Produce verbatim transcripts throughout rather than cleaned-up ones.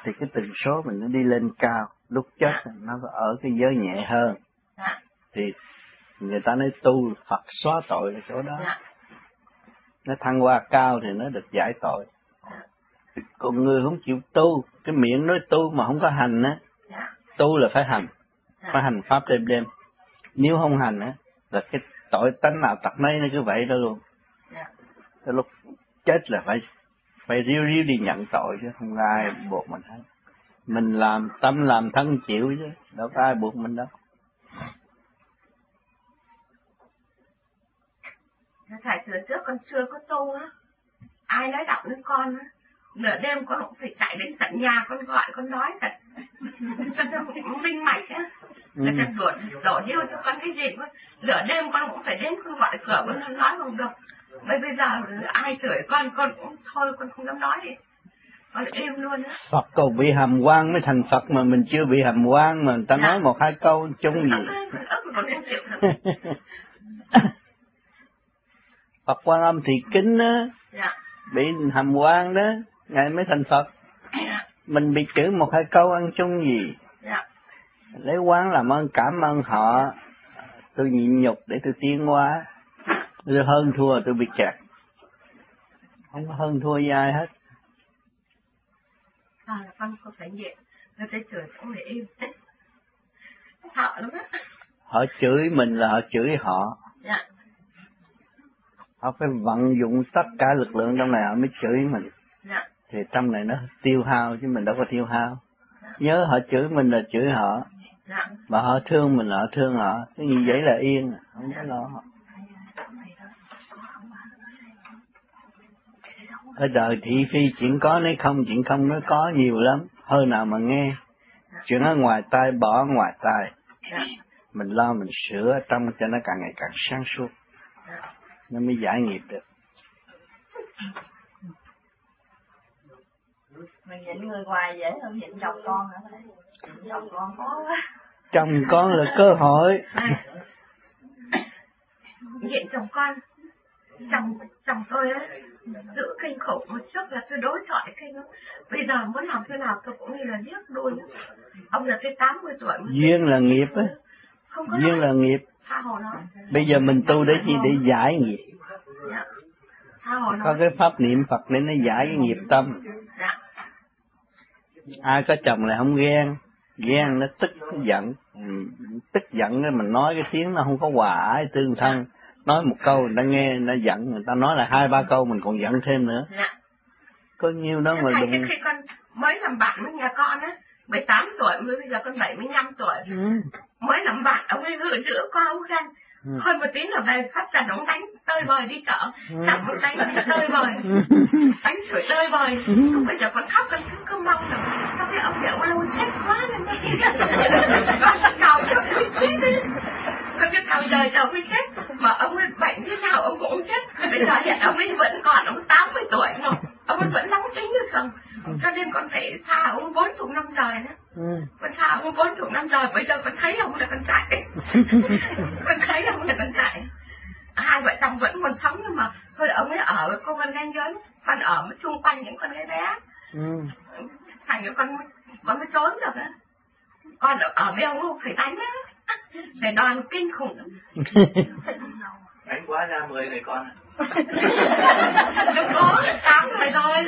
thì cái tần số mình nó đi lên cao, lúc chết nó ở cái giới nhẹ hơn. Thì người ta nói tu Phật xóa tội ở chỗ đó. Nó thăng hoa cao thì nó được giải tội. Còn người không chịu tu, cái miệng nói tu mà không có hành á, tu là phải hành, phải hành pháp đêm đêm. Nếu không hành á, là cái tội tánh nào tật nấy nó cứ vậy đó luôn. Cái lúc chết là phải phải ríu ríu đi nhận tội chứ không ai buộc mình hết. Mình làm tâm làm thân chịu chứ, đâu có ai buộc mình đâu. Thầy thừa trước con chưa có tu á, ai nói đọc đến con á, nửa đêm con cũng phải chạy đến tận nhà con gọi con nói thật, cho nó cũng minh mạch á, người ta đuổi đổ hiu cho con cái gì quá, nửa đêm con cũng phải đến con gọi cửa con nói không được, bây bây giờ ai chửi con con cũng thôi con không dám nói gì, con im luôn á. Phật còn bị hàm quan mới thành Phật mà mình chưa bị hàm quan mà người ta nói một hai câu chung gì. Phật Quan Âm thì kính á, dạ. Bị hàm quan đó, Ngài mới thành Phật. Dạ. Mình bị chửi một hai câu ăn chung gì. Dạ. Lấy quán làm ơn cảm ơn họ, tôi nhịn nhục để tôi tiến hóa. Tôi hơn thua tôi bị kẹt. Không có hơn thua với ai hết. À là con không phải nhẹ, người ta chửi cũng để im. Sợ lắm á. Họ chửi mình là họ chửi họ. Dạ. Họ phải vận dụng tất cả lực lượng trong này họ mới chửi mình. Dạ. Thì trong này nó tiêu hao chứ mình đâu có tiêu hao. Dạ. Nhớ họ chửi mình là chửi họ. Dạ. Mà họ thương mình là họ thương họ. Cái như vậy là yên, không có lo họ. Ở đời thị phi chuyện có nói không, chuyện không nói có nhiều lắm. Hơi nào mà nghe. Chuyện ở ngoài tai bỏ ở ngoài tai. Mình lo mình sửa trong cho nó càng ngày càng sáng suốt. Nó mới giải nghiệp được. Mình nhịn người ngoài dễ hơn nhịn chồng con hả thầy? Chồng con khó quá. Chồng con là cơ hội. Nhịn chồng con. Chồng, chồng tôi á, giữ kinh khủng một chút là tôi đối chọi kinh lắm. Bây giờ muốn làm thế nào tôi cũng như là giết đuôi. Ông giờ tôi tám mươi tuổi. Duyên là nghiệp á. Duyên là nghiệp. Bây giờ mình tu để chi? Để giải nghiệp. Dạ. Có cái pháp niệm Phật để nó giải cái nghiệp tâm. Dạ. Ai có chồng là không ghen. Ghen nó tức nó giận. Tức giận cái mình nói cái tiếng nó không có hòa ái tương thân. Nói một câu người ta nghe người ta giận, người ta nói là hai ba câu mình còn giận thêm nữa. Dạ. Có nhiêu đó mà đừng. Khi con mới làm bạn với nhà con á, mười tám tuổi, mới bây giờ con bảy mươi lăm tuổi. Ừ. Mới làm bạn, ông ấy gửi giữa qua ông khăn. Ừ. Hơn một tí là về phát trần ông đánh tơi bời đi chợ. Ừ. Chẳng ông đánh tơi bời. Đánh chửi tơi bời. Ừ. Bây giờ con khóc con cứ mong là sao cái ông nhậu lâu chết quá lên đó. Con chào cho ông ấy chết đi. Con cái thằng đời cho ông ấy chết. Mà ông ấy bệnh thế nào ông cũng chết. Bây giờ hiện ông ấy vẫn còn, ông tám mươi tuổi rồi. Ông ấy vẫn nóng tính được rồi. Cho nên con phải xa ông bốn chục năm rồi nữa. Ừ. Con xa ông bốn chục năm rồi, bây giờ con thấy ông là con chạy. Con thấy ông là con chạy. Hai vợ chồng vẫn còn sống nhưng mà thôi ông ấy ở với cô con nhanh lớn, con ở với chung quanh những con gái bé. Ừ. Thành ra con con mới trốn được á. Con ở, ở với ông không phải đánh á. Phải đòn kinh khủng. Đánh quá ra mười người con. Lúc đó tám người thôi.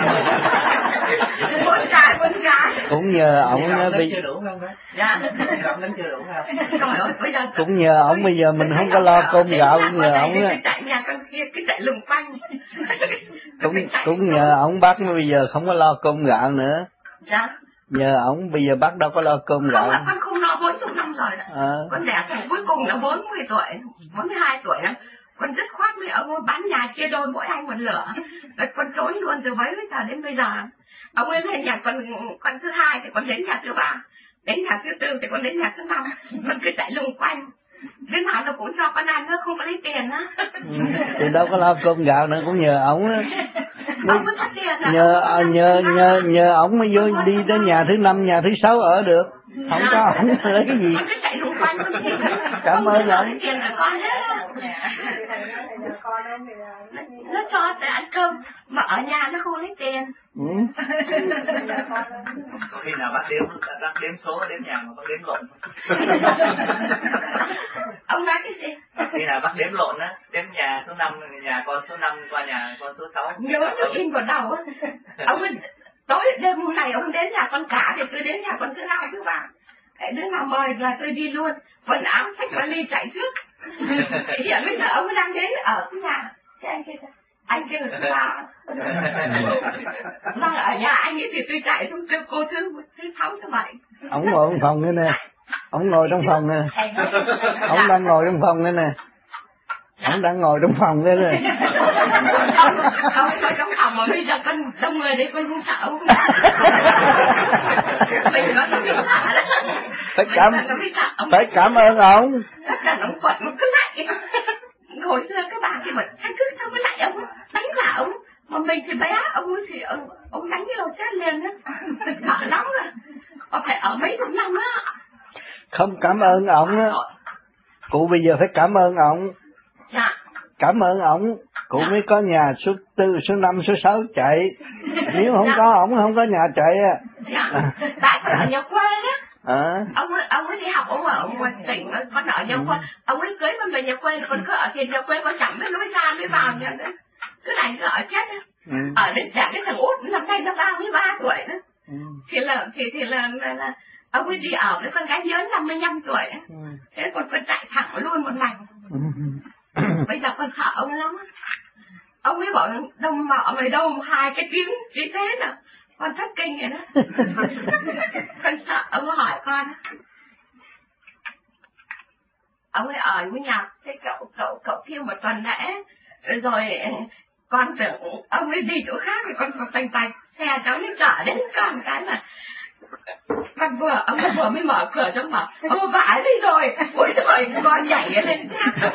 Bốn trai bốn gái. Cũng nhờ ổng nó bây chưa đủ không đấy? Dạ. Đánh chưa đủ không? Trời ơi, bây giờ cũng nhờ ổng bây giờ mình không có lo cơm gạo, cũng nhờ ổng á. Chạy nhà con kia cứ chạy lùng quanh. Cũng cũng nhờ ổng bác mới bây giờ không có lo cơm gạo nữa. Dạ. Nhờ ổng bây giờ bác đâu có lo cơm gạo. Không, con không lo bốn chục năm rồi. À. Con đẻ thằng cuối cùng là bốn mươi tuổi, bốn mươi hai tuổi đó. Con dứt khoát với ông ấy bán nhà chia đôi mỗi anh một lửa. Rồi con trốn luôn từ bấy tới giờ đến bây giờ. Ông ấy lên nhà con, con thứ hai thì con đến nhà thứ ba. Đến nhà thứ tư thì con đến nhà thứ năm. Con cứ chạy lung quanh. Đứa nào nó cũng cho con ăn, nó không có lấy tiền á. Ừ, thì đâu có lo cơm gạo nữa, cũng nhờ ổng á. Ông mới có tiền à? Nhờ, nhờ, nhờ, nhờ ổng mới vô đi đến nhà thứ năm, nhà thứ sáu ở được. Không có ổng lấy cái gì. Con cứ chạy lung quan tâm tiền. Cảm ơn ông. Tiền là con hết. Nó cho để ăn cơm mà ở nhà nó không lấy tiền. Ừ. Có khi nào bác đếm bác đếm số đếm nhà mà bác đếm lộn. Ông nói cái gì? Khi nào bác đếm lộn á, đếm nhà số năm, nhà con số năm qua nhà con số sáu. Nhớ nó in vào đầu á. Ông tối đêm hôm này ông đến nhà con cả thì tôi đến nhà con thứ hai thứ ba. Đứa nào mời là tôi đi luôn. Quần áo xách vali chạy trước. Hiện bây giờ ông đang đến ở cái nhà. Thế anh kia anh kia là thứ ba. Vâng, ở nhà anh ấy thì tôi chạy xuống kêu cô thứ thứ sáu thứ bảy. Ông ngồi trong phòng nữa nè. Ông ngồi trong phòng nè. Ông đang ngồi trong phòng nữa nè. Ông đang ngồi trong phòng nữa nè. Ông ngồi trong phòng mà bây giờ con đông người đấy con không sợ ông. Mình có cái sợ đó. Phải cảm, phải cảm ơn ông. Tất cả ông quật một cái lạnh. Hồi xưa các bạn thì mà anh cứ sao mới lại ông đánh vào ông. Mà mình thì bé, ông thì ông, ông đánh cái đầu chết liền á. Sợ lắm rồi. Có phải ở mấy chục năm á. Không cảm ơn ông á. Cụ bây giờ phải cảm ơn ông. Dạ. Cảm ơn ông, cụ mới có nhà số tư, số năm, số sáu chạy. Nếu không có ông không có nhà chạy á. Dạ. Tại ở nhà quê đó. À. Ông ấy, ông ấy đi học ông ở ngoài tỉnh, con ở nhà quê. Ông ấy cưới con về nhà quê, con cứ ở trên nhà quê con chẳng biết lối ra mới vào nhà nữa. Cứ đánh cứ ở chết á. Ừ. Ở đến trả cái thằng út năm nay nó ba mươi ba tuổi đó. Ừ. Thì là thì thì là, là, là ông ấy đi ở với con gái lớn năm mươi lăm tuổi. Ừ. Thế con con chạy thẳng luôn một mạch. Ừ. Bây giờ con sợ ông lắm. Ông ấy bảo đông mợ mày đâu hai cái tiếng như thế nào. Con thất kinh vậy đó. Con sợ ông hỏi con. Ông ấy ở với nhà cái cậu cậu cậu kia một tuần lễ. Rồi con tưởng ông ấy đi chỗ khác thì con còn tành tành xe cháu đi chở đến con cái là con vừa ông vừa mới mở cửa cho mở ô vãi đi rồi ôi trời con nhảy lên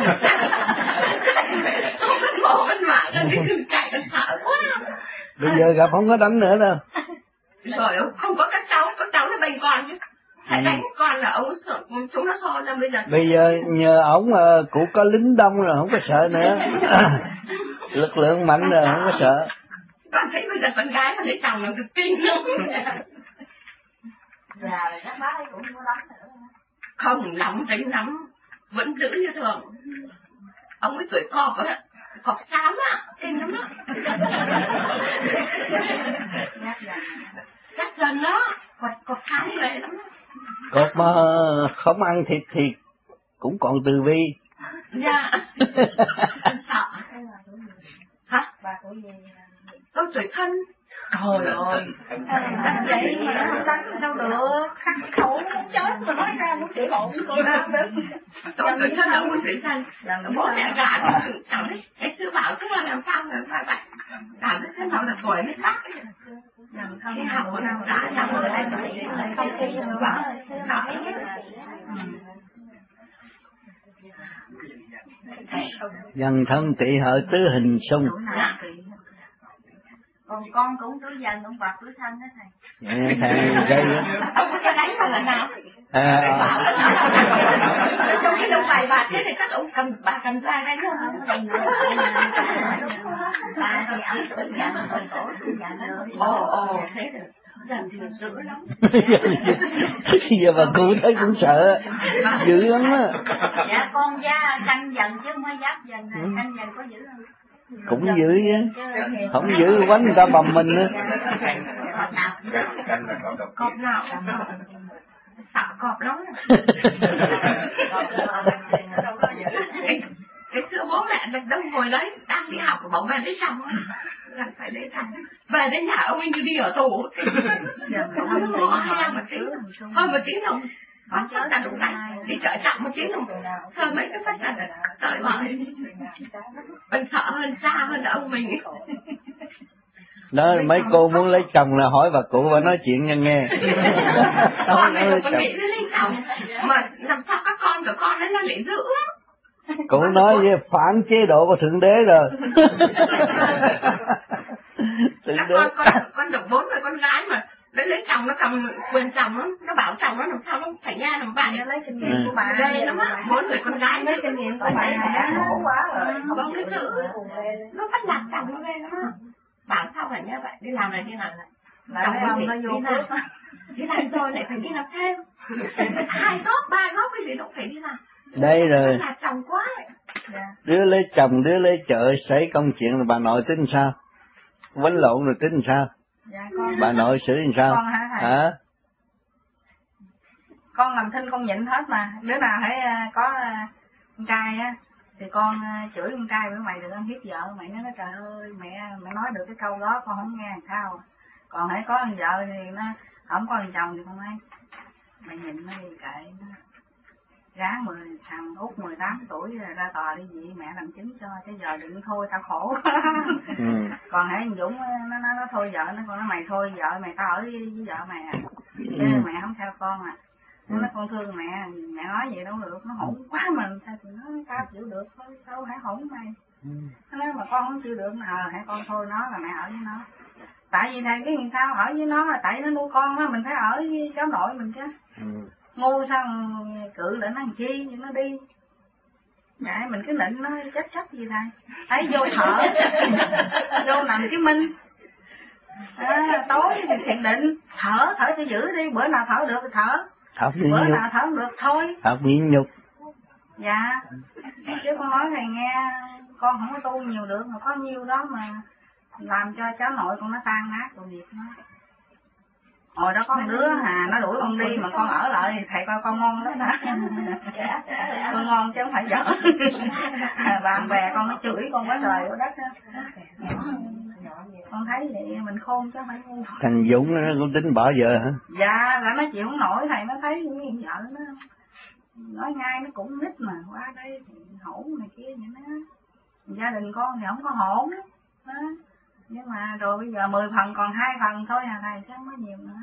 không có mổ con mã con đi đường chạy con sợ quá. Bây giờ gặp không có đánh nữa đâu. Rồi không có các cháu các cháu nó bênh con chứ hãy đánh con là ông sợ chúng nó so ra bây giờ. Bây giờ nhờ ổng mà cụ có lính đông rồi không có sợ nữa. Lực lượng mạnh rồi không có sợ. Con thấy bây giờ con gái mà lấy chồng là được tin lắm. Già rồi các bác ấy cũng không có đánh nữa. Không, nóng tính lắm. Vẫn giữ như thường. Ông ấy tuổi cọp á. Cọp xám á. Kinh lắm á. Chắc dần đó. Cọp, cọp xám về lắm á. Cọp mà không ăn thịt thì cũng còn từ bi. Dạ. Con sợ. Hả? Bà của gì? Tôi tuổi thân. Trời ơi. Vậy mà nó đánh sao được. Khắc khẩu muốn chết mà nói ra muốn chửi lộn cô ra được. Tôi tuổi thân là muốn tuổi thân. Bố mẹ gà nó chẳng biết. Cái sư bảo chứ là làm sao là phải vậy. Cảm thấy thế nào là tuổi mới khác. Cái học của nào đã làm ở đây không khi sư bảo. Nói Dần thân tỵ hợi tứ hình xung. Còn con cũng tuổi dần cũng bạc tuổi thân đó thầy. Vậy thầy gây ông có đánh vào lần nào? À. Trong cái lông mày bà thế thì các ông cầm bà cầm ra đánh không? Bà thì ông tuổi dần còn cổ tuổi dần nữa. Ồ ồ thế rồi. Dần thì dữ lắm. Giờ bà cụ thấy cũng sợ. Dữ lắm á. Dạ con giá canh dần chứ không phải giáp dần này. Canh dần có dữ không? Cũng dữ chứ. Không dữ quánh người ta bầm mình nữa. Cọp nào? Sợ cọp lắm. Cái xưa bố mẹ được đông ngồi đấy đang đi học của bố mẹ lấy chồng là phải lấy chồng về đến nhà ông ấy như đi ở tù. Không có hai em một tí hơn một tí đâu con cháu ta đúng này đi chợ chậm một tí đâu thôi mấy cái phát là đợi bởi mình sợ hơn xa hơn là ông mình. Đó mấy cô muốn lấy chồng là hỏi bà cụ và nói chuyện nghe nghe. Con này là con nghĩ nó lấy chồng mà làm sao các con của con ấy nó lại giữ. Cụ nói với phản chế độ của Thượng Đế rồi. Các con, con, con được bốn người con gái mà nó lấy chồng nó cầm quyền chồng nó nó bảo chồng nó làm sao nó phải nha làm bạn nó lấy kinh nghiệm của bà đây lắm á, mỗi người con gái lấy kinh nghiệm của bà đã khổ quá rồi, không cái sự nó bắt nạt chồng nó ghê lắm á, bảo sao phải như vậy, đi làm này đi làm này, chồng nó vô đi làm, đi làm rồi lại phải đi làm thêm, hai góc ba góc cái gì cũng phải đi làm, đây rồi, bắt nạt chồng quá, đứa lấy chồng đứa lấy chợ xảy công chuyện là bà nội tính sao, quánh lộn rồi tính sao? Dạ, con bà nội xử làm sao? Con hả thầy? Hả? Con làm thinh con nhịn hết mà, đứa nào thấy có con trai á thì con chửi con trai với mày đừng ăn hiếp vợ mày, nó nói trời ơi mẹ mẹ nói được cái câu đó con không nghe làm sao, còn hãy có con vợ thì nó không có con chồng thì con nói mày nhịn nó đi kệ nó, ráng mười thằng út mười tám tuổi rồi ra tòa đi gì mẹ làm chứng cho chứ giờ đừng thôi tao khổ. Ừ. Còn hãy Dũng nó nó nó thôi vợ nó, con nói mày thôi vợ mày tao ở với, với vợ mày à, chứ Ừ. mẹ không theo con à. Nó nói con thương mẹ, mẹ nói vậy đâu được, nó hỗn quá mà sao thì nó tao chịu được thôi, sao hãy hỗn mày. Ừ. Nó nói mà con không chịu được, ờ hãy con thôi nó là mẹ ở với nó. Tại vì thầy cái làm sao ở với nó là tại nó nuôi con á, mình phải ở với cháu nội mình chứ. Ừ. Ngu sao cự lại nó làm chi nhưng nó đi. Dạ mình cứ định nó chết chết gì thầy. Thấy vô thở, vô nằm cái minh. À, tối thì thiền định, thở, thở cho giữ đi, bữa nào thở được thì thở. Học nhịn Bữa nhục. nào thở không được thôi. Học nhịn nhục. Dạ, chứ con nói thầy nghe, con không có tu nhiều được, mà có nhiêu đó mà làm cho cháu nội con nó tan nát rồi việc nó. Hồi đó có một đứa hà, nó đuổi con đi mà con ở lại thì thầy coi con ngon lắm hả? Con ngon chứ không phải giỡn. Bạn bè con nó chửi con quá trời quá đất á. Con thấy vậy mình khôn chứ không phải ngu. Thằng Dũng nó cũng tính bỏ vợ hả? Dạ, là nó chịu không nổi, thầy nó thấy như vợ nó nói ngay nó cũng nít mà qua đây thì hỗn này kia vậy đó. Gia đình con thì không có hỗn đó. Nhưng mà rồi bây giờ mười phần còn hai phần thôi à thầy, chứ không có nhiều nữa.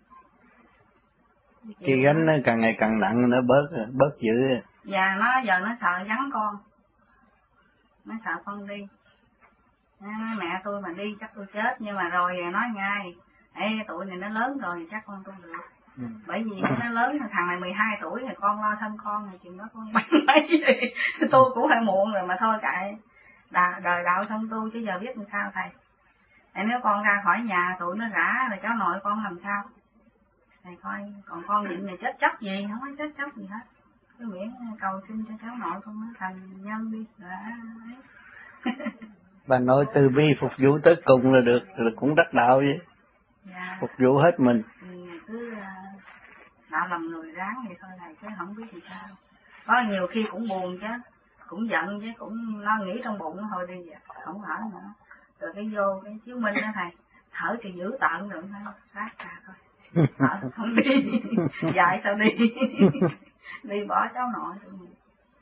Cái gánh nó càng ngày càng nặng, nó bớt bớt dữ. Dạ, nó giờ nó sợ vắng con. Nó sợ con đi. Nó nói mẹ tôi mà đi chắc tôi chết, nhưng mà rồi nói ngay, ê tụi này nó lớn rồi thì chắc con tôi được. Ừ. Bởi vì nó lớn, thằng này mười hai tuổi thì con lo thân con thì chừng đó con bắn mấy gì. Tôi cũng hơi muộn rồi mà thôi kệ. Đà, đời đạo xong tu chứ giờ biết làm sao thầy. Tại nếu con ra khỏi nhà tụi nó rã rồi cháu nội con làm sao? Thầy coi, còn con định này chết chóc gì, không có chết chóc gì hết. Cứ miễn cầu xin cho cháu nội con nó thành nhân đi. Đấy. Bà nội từ bi phục vụ tới cùng là được, là cũng đắc đạo vậy. Dạ. Phục vụ hết mình. Thì cứ đạo làm người ráng vậy thôi thầy, chứ không biết gì sao. Có nhiều khi cũng buồn chứ, cũng giận chứ, cũng lo nghĩ trong bụng thôi đi vậy, không ở nữa. Rồi cái vô cái chiếu minh đó thầy, thở thì giữ tận rồi thôi, phát ra thôi. Thở không đi, dạy sao đi, đi bỏ cháu nội tụi mình.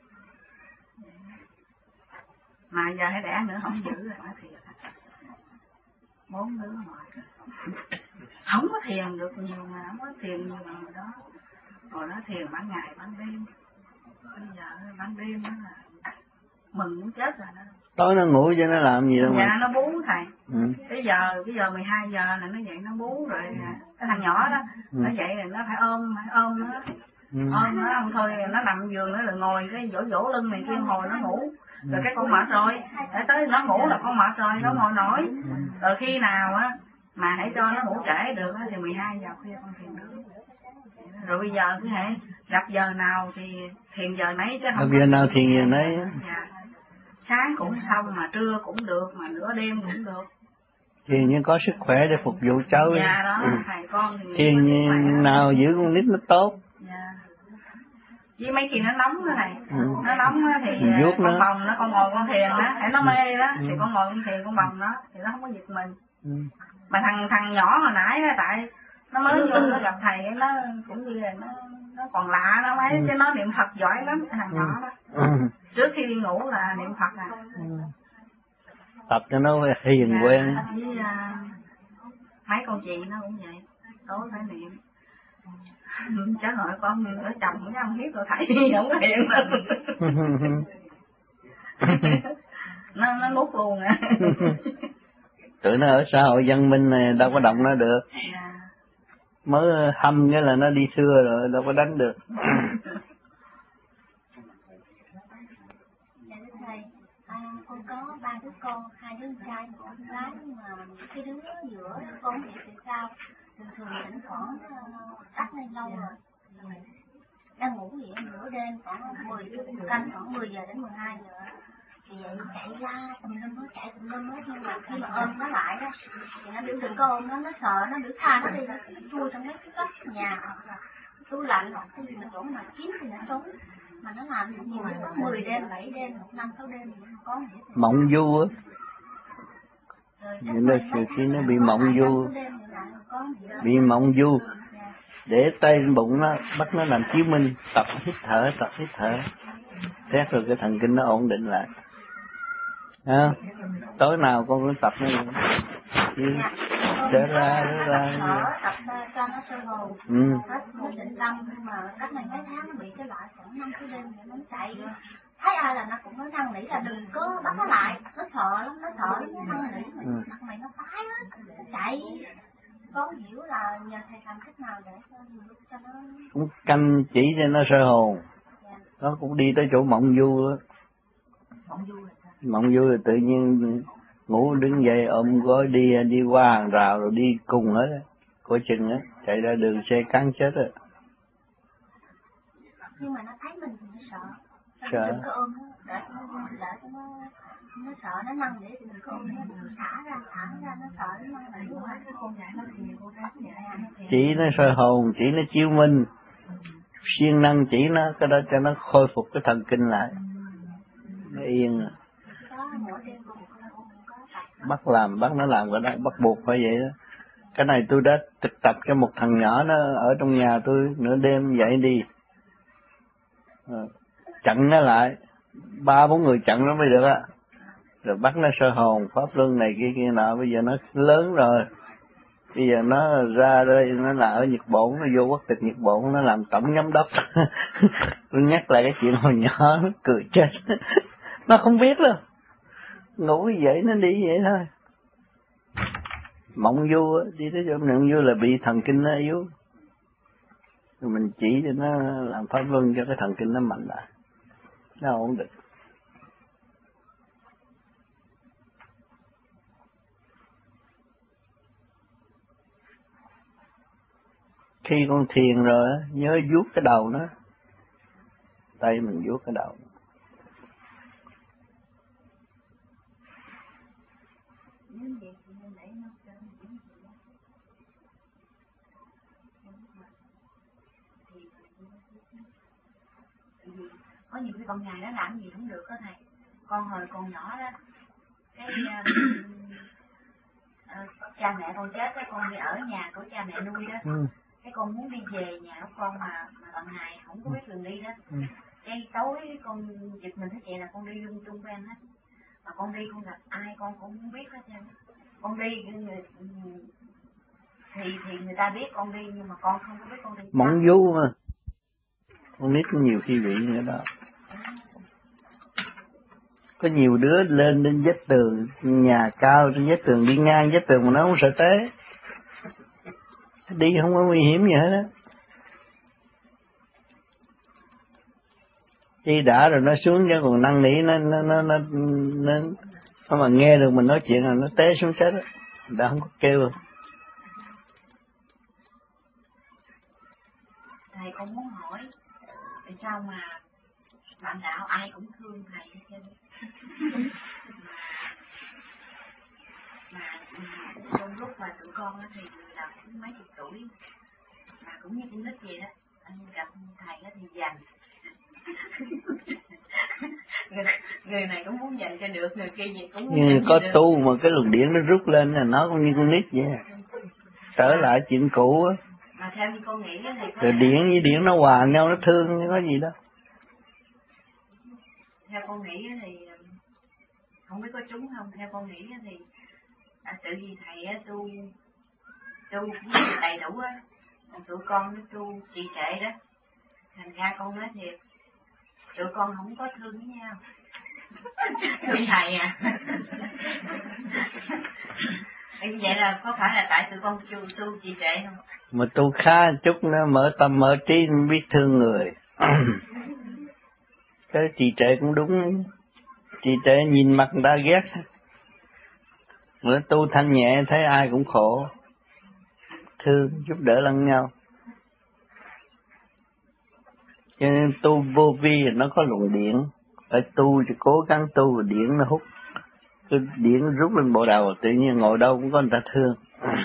Mà giờ hãy đẻ nữa không giữ rồi phải thiệt. Bốn đứa ngoài không có thiền được nhiều mà, không có thiền nhiều mà đó. Hồi đó thiền ban ngày ban đêm, bây giờ ban đêm đó là mừng muốn chết rồi đó. Tối nó ngủ chứ nó làm gì đâu mà. Dạ nó bú thầy. Ừ. Bây giờ bây giờ mười hai giờ là nó dậy nó bú rồi, cái thằng nhỏ đó ừ. Nó dậy rồi nó phải ôm phải ôm nó. Ừ. Ôm nó không thôi nó nằm giường nó rồi ngồi cái vỗ vỗ lưng này kia hồi nó ngủ. Rồi cái con mệt rồi, để tới nó ngủ là con mệt rồi, nó ngồi nổi. Rồi khi nào á mà hãy cho nó ngủ trễ được thì mười hai giờ khuya con thiền được. Rồi bây giờ cứ hãy gặp giờ nào thì thiền giờ nấy chứ không. Gặp giờ nào thiền giờ nấy. Dạ. Sáng cũng xong mà trưa cũng được mà nửa đêm cũng được. Thiền nhưng có sức khỏe để phục vụ cháu. Dạ đó, ừ. thầy con thì thiền nào giữ con nít nó tốt. Dạ. Với mấy khi nó nóng đó thầy, ừ. Nó nóng thì Vuốt con nó. bồng nó, con ngồi con thiền đó, để nó mê đó, ừ. Thì con ngồi con thiền con bồng nó, thì nó không có giật mình. Ừ. Mà thằng thằng nhỏ hồi nãy đó, tại nó mới vô nó gặp thầy, nó cũng như là nó nó còn lạ nó mấy, ừ. Chứ nó niệm Phật giỏi lắm, cái thằng ừ. Nhỏ đó. Ừ. Trước khi đi ngủ là niệm Phật à. Ừ. Tập cho nó hiền dạ, quen. Với uh, mấy con chị nó cũng vậy, tối phải niệm. Cháu nội con ở chồng cũng không hiếp rồi thầy không có hiền đâu. nó nó nuốt luôn à. Tụi nó ở xã hội văn minh này đâu có động nó được. Dạ. mới hâm cái là nó đi xưa rồi, đâu có đánh được. Con có ba đứa con, hai đứa trai một con gái, nhưng mà cái đứa giữa con bị tại sao thường thường thỉnh thoảng tắt lên lâu rồi, đang ngủ vậy nửa đêm khoảng mười canh khoảng mười giờ đến mười hai giờ thì vậy chạy la tùm lum nó chạy tùm lum hết, nhưng mà khi mà ôm nó lại đó thì nó biểu đừng có ôm nó, nó sợ, nó biểu tha nó đi, nó chui trong mấy cái góc nhà hoặc là tủ lạnh hoặc cái gì mà chỗ mà kiếm thì nó trốn. Mà nó làm nhiều lúc có mười đêm, bảy đêm, năm, sáu đêm mà có nghĩa. Mộng du á. Nên là khi nó bị mộng du, bị mộng du, để tay lên bụng nó, bắt nó làm chiếu minh, tập hít thở, tập hít thở. Xét rồi cái thần kinh nó ổn định lại. À, tối nào con cũng tập nó trở ra, trở ra. Tập cho nó sôi hồn, ừ. hết một định tâm, nhưng mà cách này mấy tháng nó bị cái lại khoảng năm cái đêm nó chạy. Thấy ai là nó cũng nói năn nỉ là đừng có bắt nó lại, nó sợ lắm, nó sợ lắm, nó năn nỉ, mà mặt mày nó phái á, chạy. Có hiểu là nhờ thầy làm cách nào để cho nó... Cũng canh chỉ cho nó soi hồn, yeah. Nó cũng đi tới chỗ mộng du á. Mộng du rồi Mộng du rồi tự nhiên ngủ đứng dậy ôm gối đi đi qua hàng rào rồi đi cùng hết á, coi chừng á, chạy ra đường xe cán chết rồi. Nhưng mà nó thấy mình thì nó sợ. Sợ. Đừng có ôm nó, để nó, để nó, nó sợ, nó năn nỉ thì đừng có ôm nó, thả ra, thả ra, nó sợ nó năn nỉ quá. Con gái nó thì cô gái vậy. Chỉ nó soi hồn, chỉ nó chiếu minh, siêng năng chỉ nó, cái đó cho nó khôi phục cái thần kinh lại. Nó yên. Bắt làm, bắt nó làm cái đó, bắt buộc phải vậy đó. Cái này tôi đã thực tập cho một thằng nhỏ nó ở trong nhà tôi, nửa đêm dậy đi. Rồi, chặn nó lại, ba bốn người chặn nó mới được á. Rồi bắt nó soi hồn, pháp luân này kia kia nọ, bây giờ nó lớn rồi. Bây giờ nó ra đây, nó là ở Nhật Bản, nó vô quốc tịch Nhật Bản, nó làm tổng giám đốc. Tôi nhắc lại cái chuyện hồi nhỏ, nó cười chết. Nó không biết đâu. Ngủ dậy nó đi vậy thôi. Mộng du á, đi tới chỗ mộng du là bị thần kinh nó yếu. Rồi mình chỉ cho nó làm pháp luân cho cái thần kinh nó mạnh lại. Nó ổn định. Khi con thiền rồi nhớ vuốt cái đầu nó. Tay mình vuốt cái đầu. Có nhiều khi con ngày nó làm gì cũng được đó thầy. Con hồi còn nhỏ đó, cái uh, uh, cha mẹ con chết, cái con đi ở nhà của cha mẹ nuôi đó. Ừ. Cái con muốn đi về nhà của con mà mà lần này không có biết đường đi đó. Ừ. Cái tối con giật mình thấy vậy là con đi lung tung ven hết. Mà con đi con gặp ai con cũng không biết hết trơn. Con đi thì thì người ta biết con đi nhưng mà con không có biết con đi. Mộng du mà. Con nít có nhiều khi bị nữa đó. Có nhiều đứa lên đến vách tường, nhà cao trên vách tường, đi ngang vách tường mà nó không sợ té. Đi không có nguy hiểm gì hết đó. Đi đã rồi nó xuống chứ còn năn nỉ nó nó nó nó nó nó mà nghe được mình nói chuyện là nó té xuống chết đó. Người ta không có kêu. Thầy con muốn hỏi tại sao mà bạn đạo ai cũng thương thầy hết trơn. mà, mà trong lúc mà tụi con thì người nào cũng mấy chục tuổi mà cũng như con nít vậy đó, anh gặp thầy đó thì dành. người, người này cũng muốn dành cho được, người kia gì cũng muốn nhưng dành có cho tu được. mà cái luồng điển nó rút lên là nó cũng như con nít vậy. Trở lại chuyện cũ á. Mà theo như con nghĩ thì rồi điển với điển nó hòa nhau, nó thương, nó có gì đâu. Theo con nghĩ thì không biết có trúng không, theo con nghĩ thì à, tự vì thầy á tu tu cũng đầy đủ á, còn tụi con nó tu trì trệ đó, thành ra con nói thiệt tụi con không có thương với nhau. Thương thầy à. Vậy là có phải là tại tụi con tu, tu trì trệ không? Mà tu khá chút nữa mở tâm mở trí biết thương người. Cái trì trệ cũng đúng. Trì trệ nhìn mặt người ta ghét. Mà tu thanh nhẹ thấy ai cũng khổ. Thương giúp đỡ lẫn nhau. Cho nên tu vô vi nó có luồng điện. Phải tu thì cố gắng tu rồi điện nó hút. Cái điện rút lên bộ đầu, tự nhiên ngồi đâu cũng có người ta thương.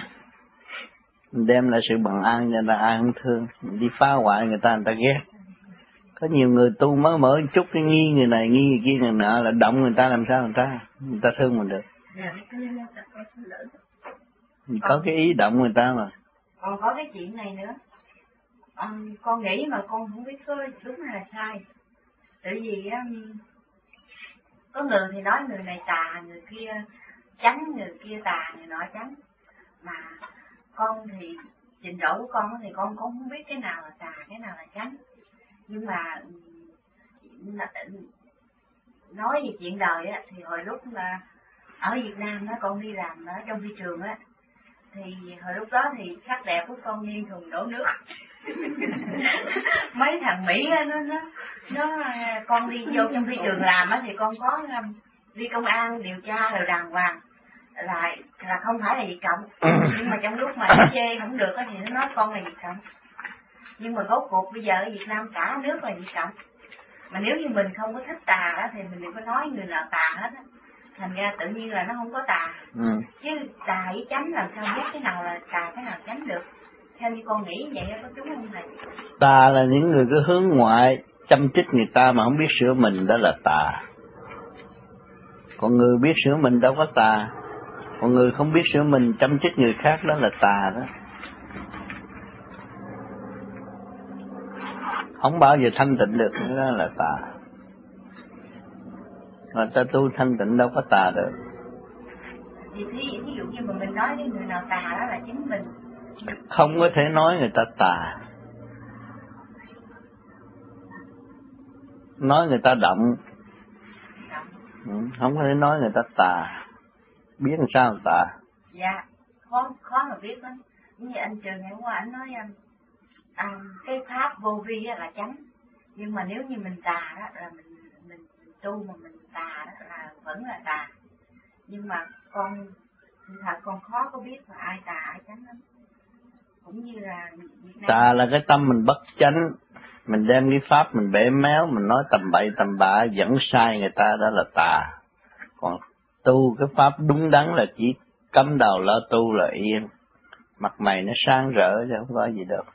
Đem lại sự bằng an cho người ta, ai không thương. Đi phá hoại người ta, người ta ghét. Có nhiều người tu mới mở chút cái nghi người này, nghi người kia người nọ là động người ta làm sao người ta, người ta thương mình được. Mình có cái ý động người ta mà. Còn có cái chuyện này nữa. À, con nghĩ mà con không biết có đúng hay là sai. Tại vì um, có người thì nói người này tà, người kia chánh, người kia tà, người nọ chánh. Mà con thì trình độ của con thì con cũng không biết cái nào là tà, cái nào là chánh. Nhưng mà nói về chuyện đời á, thì hồi lúc mà ở Việt Nam đó con đi làm ở trong phi trường á, thì hồi lúc đó thì sắc đẹp của con nghiêng thùng đổ nước. Mấy thằng Mỹ á, nó nó nó con đi vô trong phi trường làm á, thì con có đi công an điều tra rồi đàng hoàng là là không phải là Việt Cộng. Nhưng mà trong lúc mà nó chê không được á thì nó nói con là Việt Cộng. Nhưng mà rốt cuộc bây giờ ở Việt Nam cả nước là Việt Cộng. Mà nếu như mình không có thích tà á thì mình đừng có nói người nào tà hết á. Thành ra tự nhiên là nó không có tà. Ừ. Chứ tà với chánh làm sao biết cái nào là tà, cái nào chánh được. Theo như con nghĩ vậy có đúng không thầy? Tà là những người cứ hướng ngoại, chăm chích người ta mà không biết sửa mình, đó là tà. Còn người biết sửa mình đâu có tà. Còn người không biết sửa mình, chăm chích người khác, đó là tà đó. Không bao giờ thanh tịnh được, đó là tà. Mà ta tu thanh tịnh đâu có tà được. Thì thí, thí dụ như mà mình nói với người nào tà đó là chính mình. Không có thể nói người ta tà. Nói người ta động. Ừ, không có thể nói người ta tà. Biết làm sao người ta. Dạ, khó, khó mà biết lắm. Như anh Trường ngày hôm qua anh nói anh, à, cái pháp vô vi là chánh. Nhưng mà nếu như mình tà đó là mình, mình, mình tu mà mình tà đó là vẫn là tà. Nhưng mà con thật con khó có biết là ai tà ai chánh lắm. Cũng như là Việt Nam. Tà là cái tâm mình bất chánh. Mình đem cái pháp mình bẻ méo, mình nói tầm bậy tầm bạ, dẫn sai người ta, đó là tà. Còn tu cái pháp đúng đắn là chỉ cắm đầu lo tu là yên. Mặt mày nó sáng rỡ chứ không có gì đâu.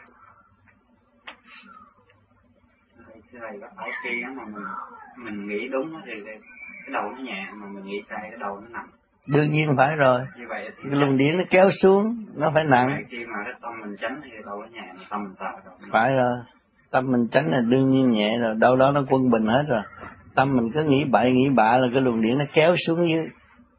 Thầy ở khi mà mình mình nghĩ đúng thì cái đầu nó nhẹ, mà mình nghĩ sai cái đầu nó nặng. Đương nhiên phải rồi. Như vậy thì cái luồng điển nó kéo xuống, nó phải nặng. Khi mà cái tâm mình tránh thì đầu nó nhẹ, tâm mình tà rồi. Phải rồi. Tâm mình tránh là đương nhiên nhẹ rồi, đâu đó nó quân bình hết rồi. Tâm mình cứ nghĩ bậy nghĩ bạ là cái luồng điển nó kéo xuống dưới.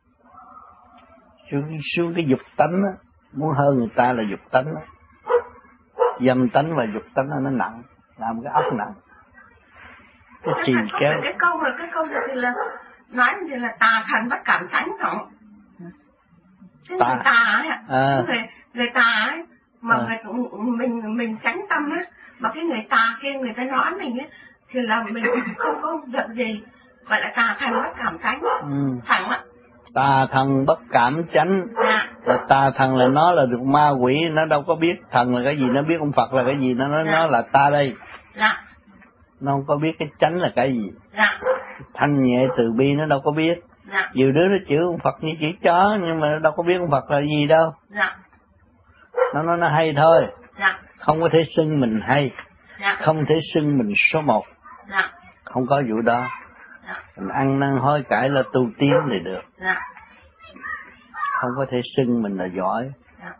Xuống, xuống cái dục tánh á, muốn hơn người ta là dục tánh á. Dâm tánh và dục tánh nó nặng, làm cái óc nặng. Cái chì kéo. Cái câu là cái câu là thì là nói thì là tà thần bất cảm tánh không? Cái người tà ấy, à. người người tà ấy mà à. người, mình mình tránh tâm á, mà cái người tà kia người ta nói mình ấy thì là mình không có việc gì, gọi là tà thần bất cảm tánh. Ừ. Thẳng ạ. Tà thần bất cảm chánh. Dạ. Là tà thần là nó là được ma quỷ, nó đâu có biết thần là cái gì, nó biết ông Phật là cái gì, nó nói dạ. nó là ta đây. Dạ. Nó không có biết cái chánh là cái gì. Dạ. Thanh nhẹ từ bi nó đâu có biết. Dạ. Nhiều đứa nó chửi ông Phật như chửi chó, nhưng mà nó đâu có biết ông Phật là gì đâu. Dạ. Nó nói nó hay thôi. Dạ. Không có thể xưng mình hay. Dạ. Không thể xưng mình số một. Dạ. Không có vụ đó. Dạ. Mình ăn năn hối cải là tu tiến thì được. Dạ. Không có thể xưng mình là giỏi. Dạ.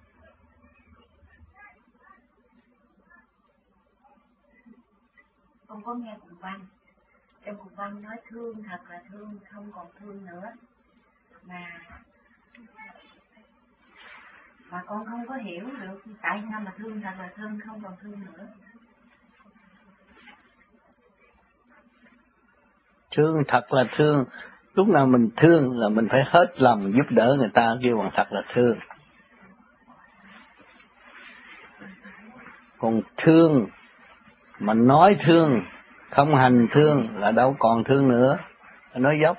Con có nghe cùng văn. Trong cùng văn nói thương thật là thương, không còn thương nữa. Mà mà con không có hiểu được tại sao mà thương thật là thương, không còn thương nữa. Thương thật là thương, Lúc nào mình thương là mình phải hết lòng giúp đỡ người ta, kêu bằng thật là thương. Còn thương mà nói thương, không hành thương là đâu còn thương nữa, nói dốc.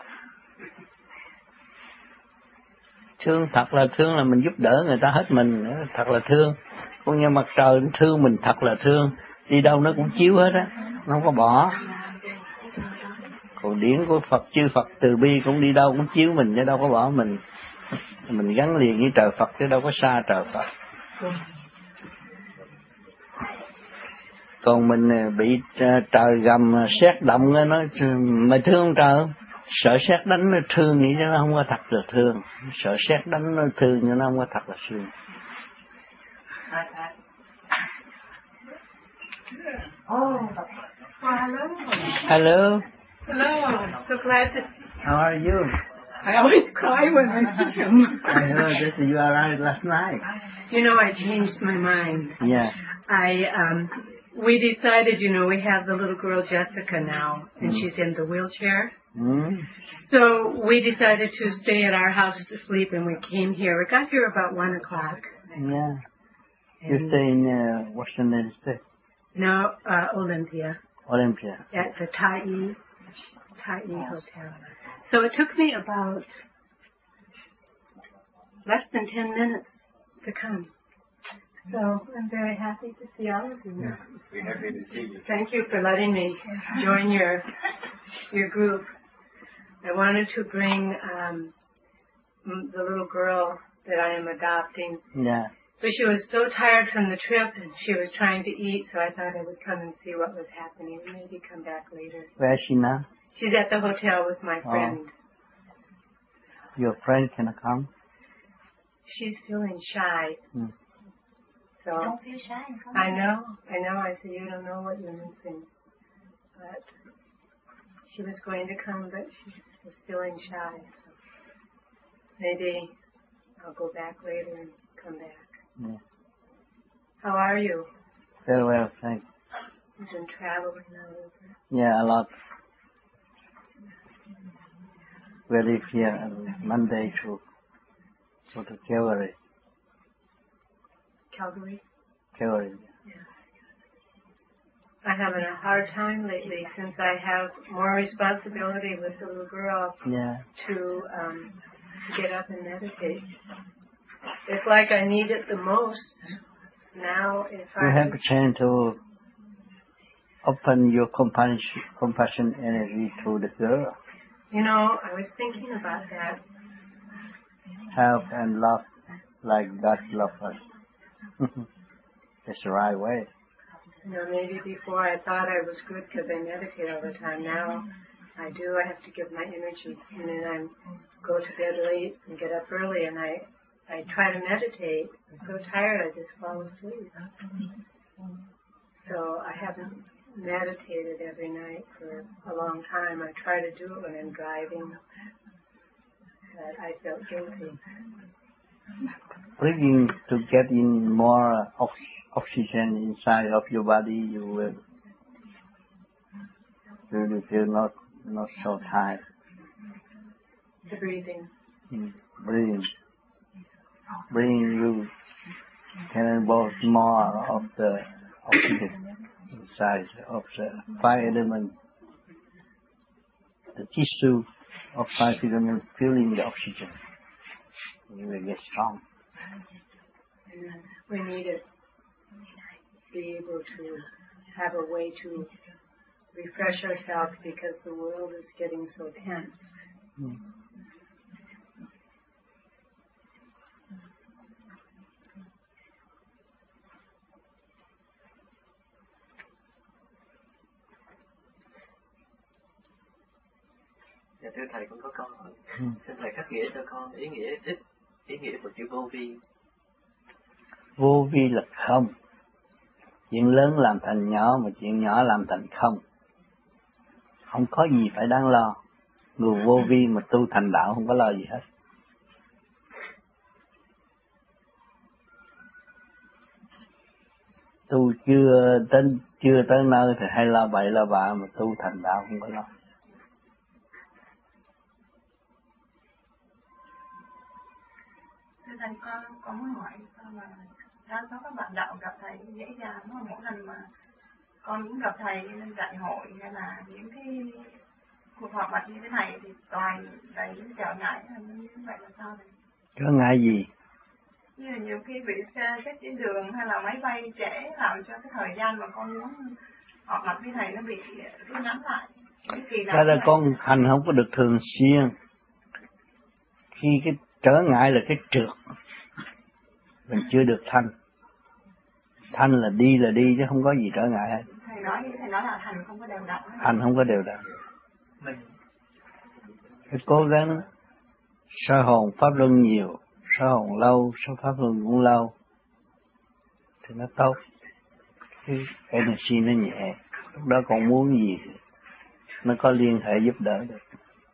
Thương thật là thương là mình giúp đỡ người ta hết mình, thật là thương. Cũng như mặt trời nó thương mình thật là thương, đi đâu nó cũng chiếu hết á, nó không có bỏ. Còn điển của Phật, chư Phật từ bi cũng đi đâu cũng chiếu mình chứ đâu có bỏ mình. Mình gắn liền với trời Phật chứ đâu có xa trời Phật. Còn mình bị trời gầm sét động nó mày thương trời, sợ sét đánh nó thương vậy chứ nó không có thật là thương, sợ sét đánh nó thương nhưng nó không có thật là thương. Hello. Hello. So glad to. How are you? I always cry when I see him. I heard that you arrived last night. You know, I changed my mind. Yeah. I um, we decided, you know, we have the little girl Jessica now, and mm. she's in the wheelchair. Mm. So we decided to stay at our house to sleep, and we came here. We got here about one o'clock. Yeah. You stay in uh, Washington State? No, uh, Olympia. Olympia. At the Tai Tai Hotel. So it took me about less than ten minutes to come. So I'm very happy to see all of you. Yeah, we're happy to see you. Thank you for letting me join your your group. I wanted to bring um, the little girl that I am adopting. Yeah. But she was so tired from the trip and she was trying to eat, so I thought I would come and see what was happening and maybe come back later. Where is she now? She's at the hotel with my friend. Oh. Your friend can come? She's feeling shy. Hmm. So Don't feel shy. Come I know, I know. I said, you don't know what you're missing. But she was going to come, but she was feeling shy. So maybe I'll go back later and come back. Yeah. How are you? Very well, thanks. You've been traveling all over. Yeah, a lot. We live here on Monday to go to Calvary. Calgary? Calvary. Yeah. I'm having a hard time lately since I have more responsibility with the little girl Yeah. to um, get up and meditate. It's like I need it the most now. If You I have a chance to open your compassion, compassion energy to the girl. You know, I was thinking about that. Help and love like God loves us. That's the right way. You know, maybe before I thought I was good because I meditate all the time. Now I do. I have to give my energy, and then I go to bed late and get up early, and I I try to meditate. I'm so tired I just fall asleep. So I haven't meditated every night for a long time. I try to do it when I'm driving, but I felt guilty. Breathing to get in more ox- oxygen inside of your body, you will you will feel not not so tired. The breathing. Mm. Breathing. Breathing you can involve more of the oxygen inside of the five elements. The tissue of five elements filling the oxygen. You will get strong. And we need to be able to have a way to refresh ourselves because the world is getting so tense. Mm. Dạ thưa thầy, con có câu hỏi. Ừ. Xin thầy khắc nghĩa cho con ý nghĩa ít ý nghĩa của chữ vô vi. Vô vi là không. Chuyện lớn làm thành nhỏ, mà chuyện nhỏ làm thành không. Không có gì phải đáng lo. Người vô vi mà tu thành đạo không có lo gì hết. Tu chưa đến chưa tới nơi thì hay lo bậy lo bạ, mà tu thành đạo không có lo. thầy con con muốn hỏi sao mà đa số các bạn đạo gặp thầy dễ dàng, mỗi lần mà con cũng gặp thầy nên dạy hội hay là những cái cuộc họp mặt như thế này thì toàn đầy những trở ngại, như vậy là sao vậy? Trở ngại gì? Như là nhiều khi bị xe chết trên đường hay là máy bay trễ làm cho cái thời gian mà con muốn họp mặt với thầy nó bị rút ngắn lại. Đó là con hành không có được thường xuyên. Khi cái trở ngại là cái trượt, mình chưa được thanh. Thanh là đi là đi chứ không có gì trở ngại hết. Thầy nói thầy nói là hành không có đều đặn. Hành không có đều đặn. Phải cố gắng soi hồn pháp luân nhiều, soi hồn lâu, soi pháp luân cũng lâu, thì nó tốt. Cái energy nó nhẹ, lúc đó còn muốn gì nó có liên hệ giúp đỡ được.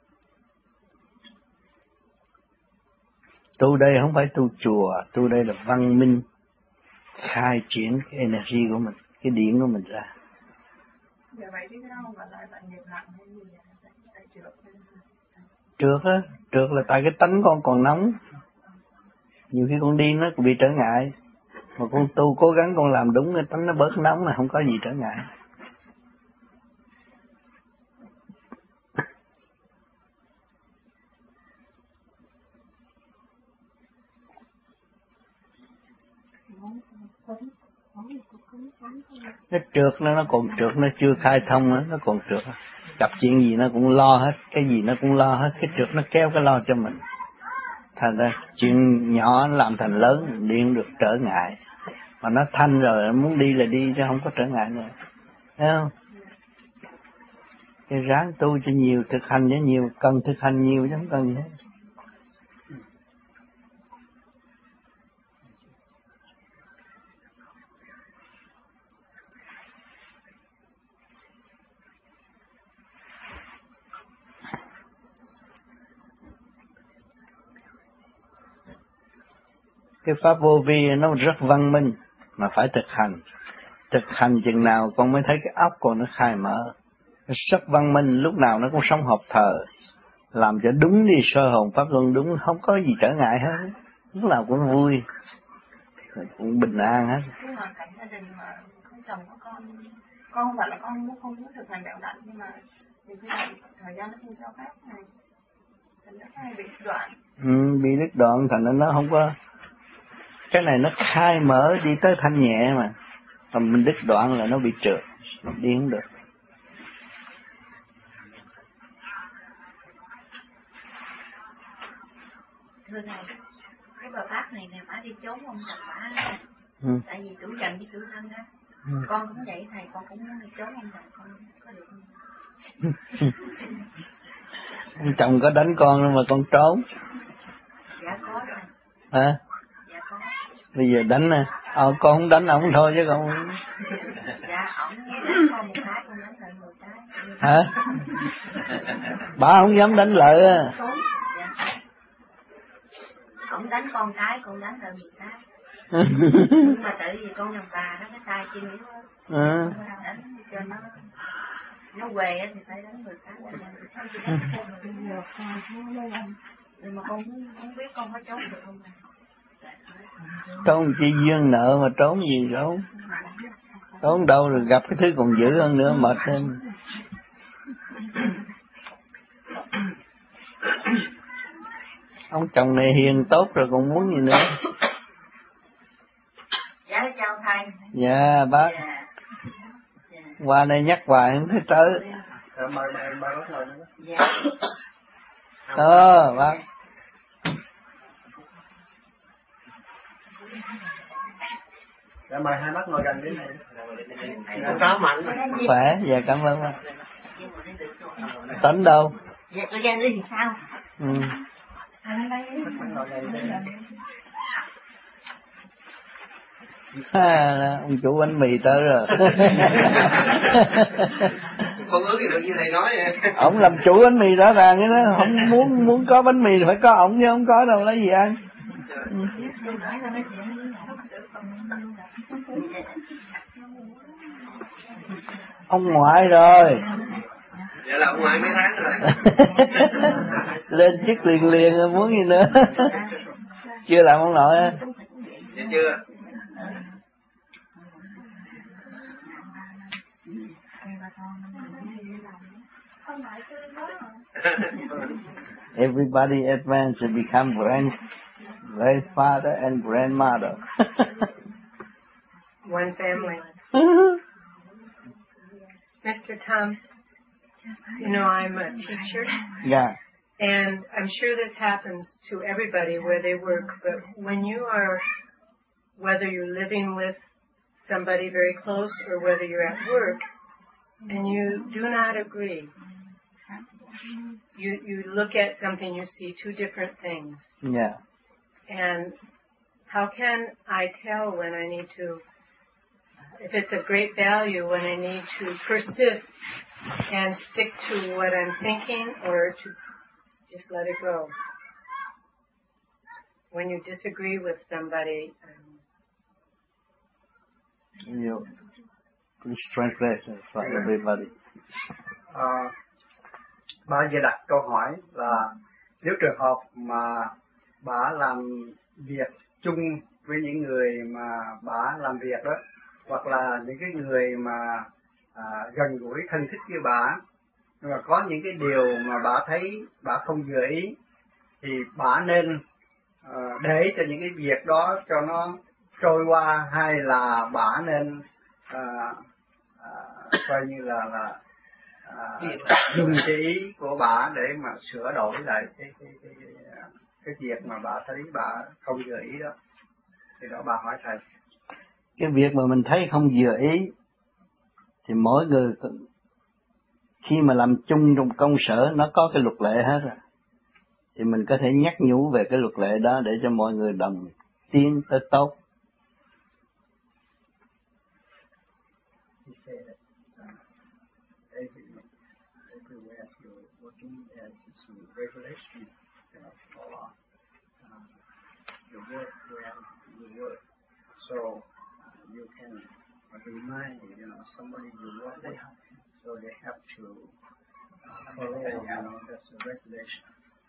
Tu đây không phải tu chùa, tu đây là văn minh, khai triển cái energy của mình, cái điển của mình ra. Giờ vậy chứ cái đâu gọi là bạn nghiệp nặng hay gì vậy? Trượt Trượt á, trượt là tại cái tánh con còn nóng. Nhiều khi con đi nó cũng bị trở ngại, mà con tu cố gắng con làm đúng cái tánh nó bớt nóng là không có gì trở ngại. Nó trượt nó nó còn trượt, nó chưa khai thông nữa, nó còn trượt. Gặp chuyện gì nó cũng lo hết, cái gì nó cũng lo hết, cái trượt nó kéo cái lo cho mình. Thành ra chuyện nhỏ nó làm thành lớn, điên được trở ngại. Mà nó thanh rồi, nó muốn đi là đi chứ không có trở ngại nữa. Thấy không? Cái ráng tu cho nhiều, thực hành cho nhiều, cần thực hành nhiều chứ không cần gì hết. Cái pháp vô vi nó rất văn minh, mà phải thực hành. Thực hành chừng nào con mới thấy cái óc con nó khai mở. Nó rất văn minh, lúc nào nó cũng sống hợp thờ. Làm cho đúng đi, soi hồn pháp luân đúng, không có gì trở ngại hết. Lúc nào cũng vui, cũng bình an hết. Cái hoàn cảnh gia đình mà không chồng có con, con không phải là con muốn không muốn thực hành đạo đặn, nhưng mà thì cái thời gian nó không cho phép này, thành nó hay bị đoạn. Ừ, bị đứt đoạn thành ra nó không có. Cái này nó khai mở đi tới thanh nhẹ mà, còn mình đứt đoạn là nó bị trượt, đi không được. Thưa thầy, cái bà bác này nè, bà đi trốn ông chồng bà, ừ. Tại vì chủ trần với chủ thân đó, ừ. Con cũng vậy thầy, con cũng muốn đi trốn ông chồng, con có được không? Ông chồng có đánh con đâu mà con trốn. Dạ có thầy. Hả? Dạ có. Bây giờ đánh nè, ờ, con không đánh ổng thôi chứ con. Dạ, ổng đánh con một cái, con đánh lại một cái. Hả? Bà không dám đánh lại á. Dạ. Ổng đánh con cái, con đánh lại một cái. Nhưng mà tại vì con dòng bà nó cái tay chân yếu á. Ừ. Đánh cho nó nó què thì phải đánh người cái. Nhưng mà con không biết con có trốn được không? Trốn chỉ duyên nợ mà trốn gì trốn. Trốn đâu rồi gặp cái thứ còn dữ hơn nữa, mệt thêm. Ông chồng này hiền tốt rồi còn muốn gì nữa. Dạ chào thầy. Dạ bác. Dạ. Dạ. Qua đây nhắc hoài không thấy tới. Dạ. Ờ bác. Dạ mời hai bác ngồi gần đến này. Có mạnh. Khỏe, dạ cảm ơn bác. Tính đâu? Dạ tôi ra đi thì sao? Ừ. À, ông chủ bánh mì tới rồi. Không ước gì được như thầy nói vậy. Ông làm chủ bánh mì rõ ràng vậy đó, không muốn muốn có bánh mì thì phải có ổng chứ không có đâu lấy gì ăn. Ừ. Ông ngoại rồi. Dạ là ông ngoại mấy tháng rồi. Lên chức liền liền muốn gì nữa. Chưa làm ông nội á? Chưa chưa. Everybody advance and become grand, grandfather and grandmother. One family. Mister Tom, you know I'm a teacher. Yeah. And I'm sure this happens to everybody where they work, but when you are, whether you're living with somebody very close or whether you're at work, and you do not agree, you you look at something, you see two different things. Yeah. And how can I tell when I need to, if it's of great value, when I need to persist and stick to what I'm thinking or to just let it go? When you disagree with somebody. Um, you please translate for everybody. Uh, bà vừa đặt câu hỏi là nếu trường hợp mà bà làm việc chung với những người mà bà làm việc đó, hoặc là những cái người mà à, gần gũi thân thích với bà, nhưng mà có những cái điều mà bà thấy bà không vừa ý, thì bà nên à, để cho những cái việc đó cho nó trôi qua, hay là bà nên à, à, coi như là là à, dùng cái ý của bà để mà sửa đổi lại cái cái cái cái, cái việc mà bà thấy bà không vừa ý đó. Thì đó bà hỏi thầy. Cái việc mà mình thấy không vừa ý thì mỗi người khi mà làm chung trong công sở nó có cái luật lệ hết rồi, thì mình có thể nhắc nhủ về cái luật lệ đó để cho mọi người đồng tiến tới tốt. Regulation, you know, law, um, you work wherever you work, so uh, you can remind, you know, somebody you work with, so they have to uh, follow, you know, that's the regulation.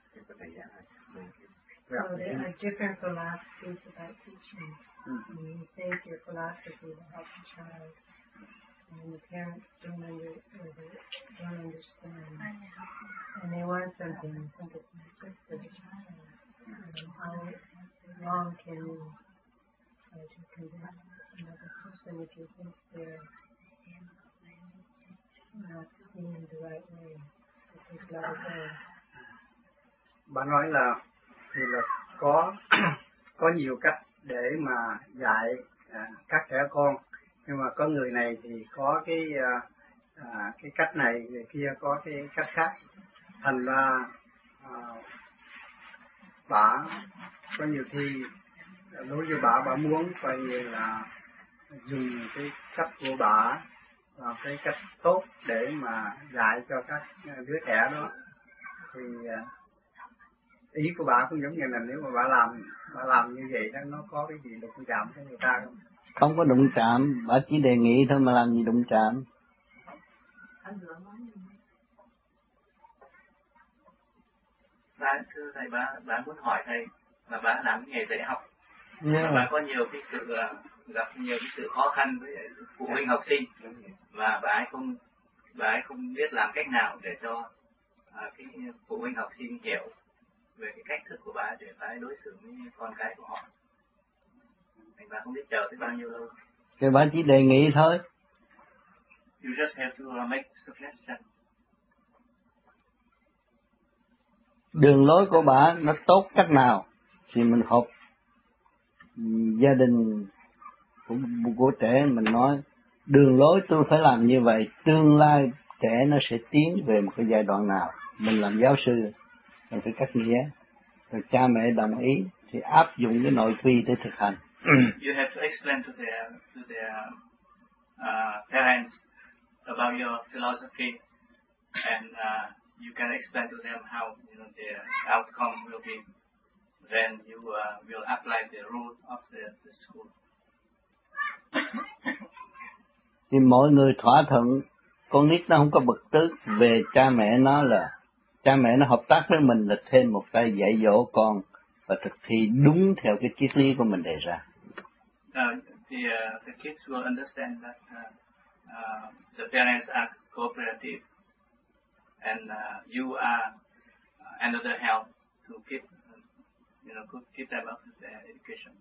So there are different philosophies about teaching. Mm-hmm. And you think your philosophy will help the child, and the parents don't, under, don't understand. And they want something and think it's not good for the child. And how long can you try to convince another person if you think they're not seeing the right way? Just let it go. Bà nói là thì là có có nhiều cách để mà dạy à, các trẻ con, nhưng mà có người này thì có cái à, à, cái cách này, người kia có cái cách khác, thành ra à, bà có nhiều khi đối với bà bà muốn coi như là dùng cái cách của bà, à, cái cách tốt để mà dạy cho các đứa trẻ đó. Thì à, ý của bà cũng giống như là nếu mà bà làm bà làm như vậy đó, nó có cái gì đụng chạm với người ta không? Không có đụng chạm, bà chỉ đề nghị thôi mà làm gì đụng chạm. Bà thưa thầy, bà bà muốn hỏi thầy là bà làm nghề dạy học, yeah. Bà có nhiều cái sự gặp nhiều cái sự khó khăn với phụ huynh học sinh, và bà ấy không bà ấy không biết làm cách nào để cho à, cái phụ huynh học sinh hiểu về cái cách thức của bà để bà ấy đối xử với con cái của họ. Thành bà không biết chờ tới bao nhiêu lâu. Thì bà chỉ đề nghị thôi. You just have to make suggestions. Đường lối của bà nó tốt cách nào thì mình học gia đình của, của trẻ, mình nói đường lối tôi phải làm như vậy, tương lai trẻ nó sẽ tiến về một cái giai đoạn nào. Mình làm giáo sư mình phải cắt nghĩa, rồi cha mẹ đồng ý thì áp dụng cái nội quy để thực hành. You have to explain to their to their uh, parents about your philosophy, and uh, you can explain to them how you know the outcome will be. Then you uh, will apply the rule of the, the school. Thì mọi người thỏa thuận, con nít nó không có bực tức về cha mẹ nó, là cha mẹ nó hợp tác với mình là thêm một tay dạy dỗ con và thực thi đúng theo cái triết lý của mình đề ra. Uh, the, uh, the kids will understand that uh, uh, the parents are cooperative and uh, you are uh, another help to keep, uh, you know, keep them up with their education.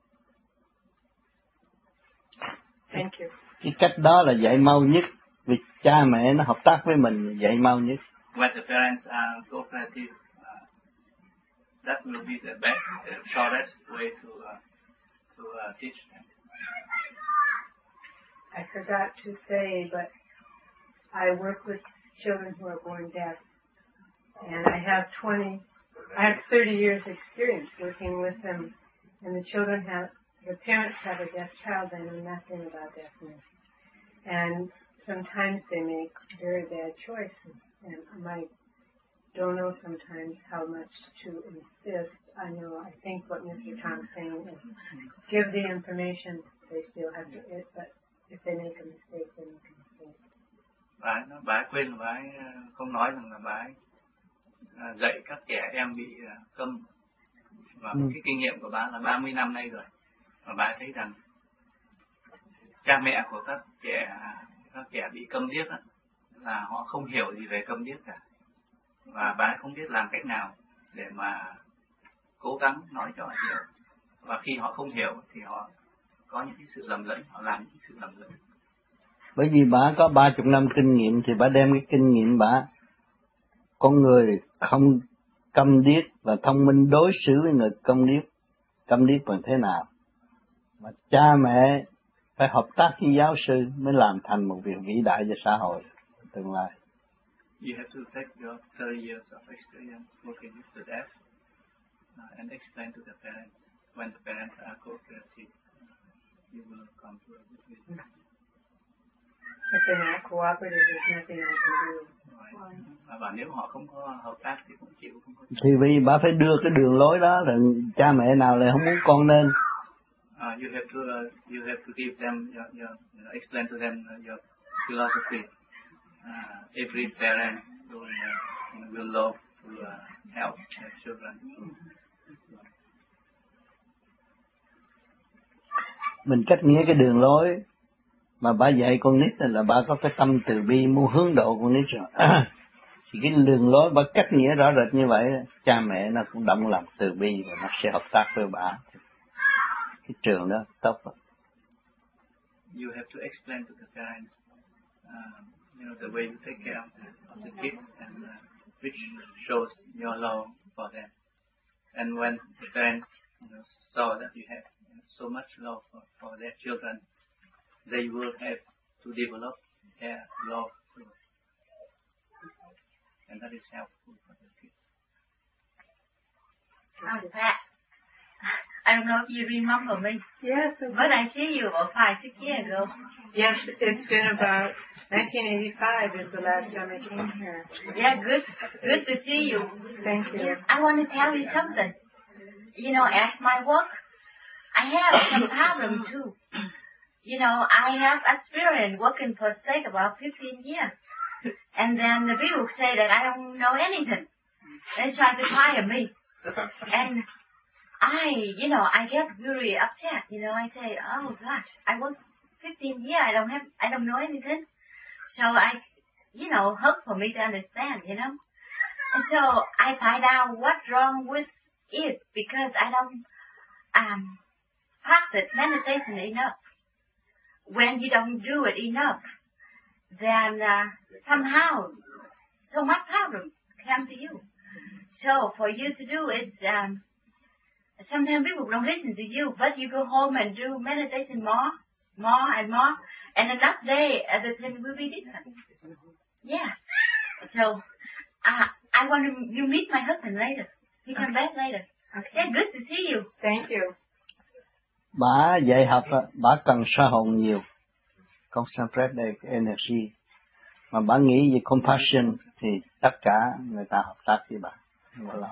Thank you. Cái cách đó là dạy mau nhất, vì cha mẹ nó hợp tác với mình dạy mau nhất. When the parents are cooperative, uh, that will be the best, the shortest way to uh, to uh, teach them. I forgot to say, but I work with children who are born deaf, and I have twenty, I have thirty years experience working with them, and the children have, the parents have a deaf child, they know nothing about deafness, and sometimes they make very bad choices, and I don't know sometimes how much to insist. I know, I think what Mister Tom's saying is give the information, they still have to, it, but if they make a mistake, they make a mistake. Bà ấy, bà ấy quên là bà ấy không nói rằng là bà ấy dạy các trẻ em bị câm, và ừ. cái kinh nghiệm của bà là ba mươi năm nay rồi, và bà ấy thấy rằng cha mẹ của các trẻ các trẻ bị câm điếc á, là họ không hiểu gì về câm điếc cả, và bà ấy không biết làm cách nào để mà cố gắng nói cho họ hiểu, và khi họ không hiểu thì họ có những cái sự lầm lẫn, họ làm những sự lầm lẫn. Bởi vì bà có ba chục năm kinh nghiệm thì bà đem cái kinh nghiệm bà, con người không câm điếc và thông minh đối xử với người câm điếc, câm điếc bằng thế nào, mà cha mẹ phải hợp tác với giáo sư mới làm thành một việc vĩ đại cho xã hội tương lai. You have to take your thirty years of experience working with the deaf uh, and explain to the parents. When the parents are cooperative, uh, you will come to a good vision. If they're not cooperative, there's nothing I can do. Right. Và nếu họ không có hợp tác thì cũng chịu không có. Thì vì bà phải đưa cái đường lối đó, là cha mẹ nào lại không muốn con nên. Uh, you have to uh, you have to give them your, your you know, explain to them uh, your philosophy. Uh, every parent will uh, will love to uh, help their children. Mình cách nghĩa cái đường lối mà bà dạy con nít là bà có cái tâm từ bi muốn hướng độ con nít rồi. Thì cái đường lối bà cách nghĩa rõ rệt như vậy, cha mẹ nó cũng động lòng từ bi và nó sẽ hợp tác với bà. Cái trường đó tốt rồi. You have to explain to the parents, um, you know, the way you take care of the, of the kids, and uh, which shows your love for them. And when the parents, you know, saw that you have so much love for, for their children, they will have to develop their love too. And that is helpful for the kids. How's that? I don't know if you remember me. Yes. But I see you about five, six years ago. Yes, it's been about nineteen eighty-five is the last time I came here. Yeah, good. Good to see you. Thank you. I want to tell you something. You know, at my work, I have some problem too. You know, I have experience working for state about fifteen years. And then the people say that I don't know anything. They try to fire me. And I, you know, I get very upset. You know, I say, oh gosh, I work fifteen years. I don't have, I don't know anything. So I, you know, hope for me to understand, you know. And so I find out what's wrong with it because I don't um practice meditation enough. When you don't do it enough, then uh, somehow so much problem comes to you. So for you to do it, um, sometimes people don't listen to you, but you go home and do meditation more, more and more, and the next day uh, the thing will be different. Yeah. So uh, I want to you meet my husband later. He come back later. Okay. Yeah, good to see you. Thank you. Bà dạy học, bà cần soi hồn nhiều, concentrate the energy. Mà bà nghĩ về compassion thì tất cả người ta hợp tác với bà. Voilà.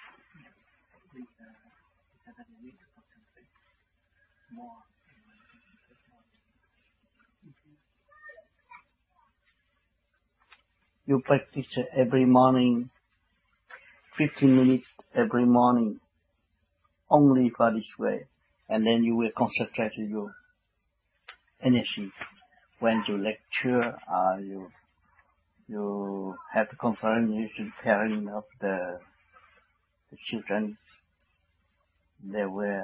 You practice every morning, fifteen minutes every morning. only for this way, and then you will concentrate your energy when you lecture or you you have the conference with the parents of the, the children. They were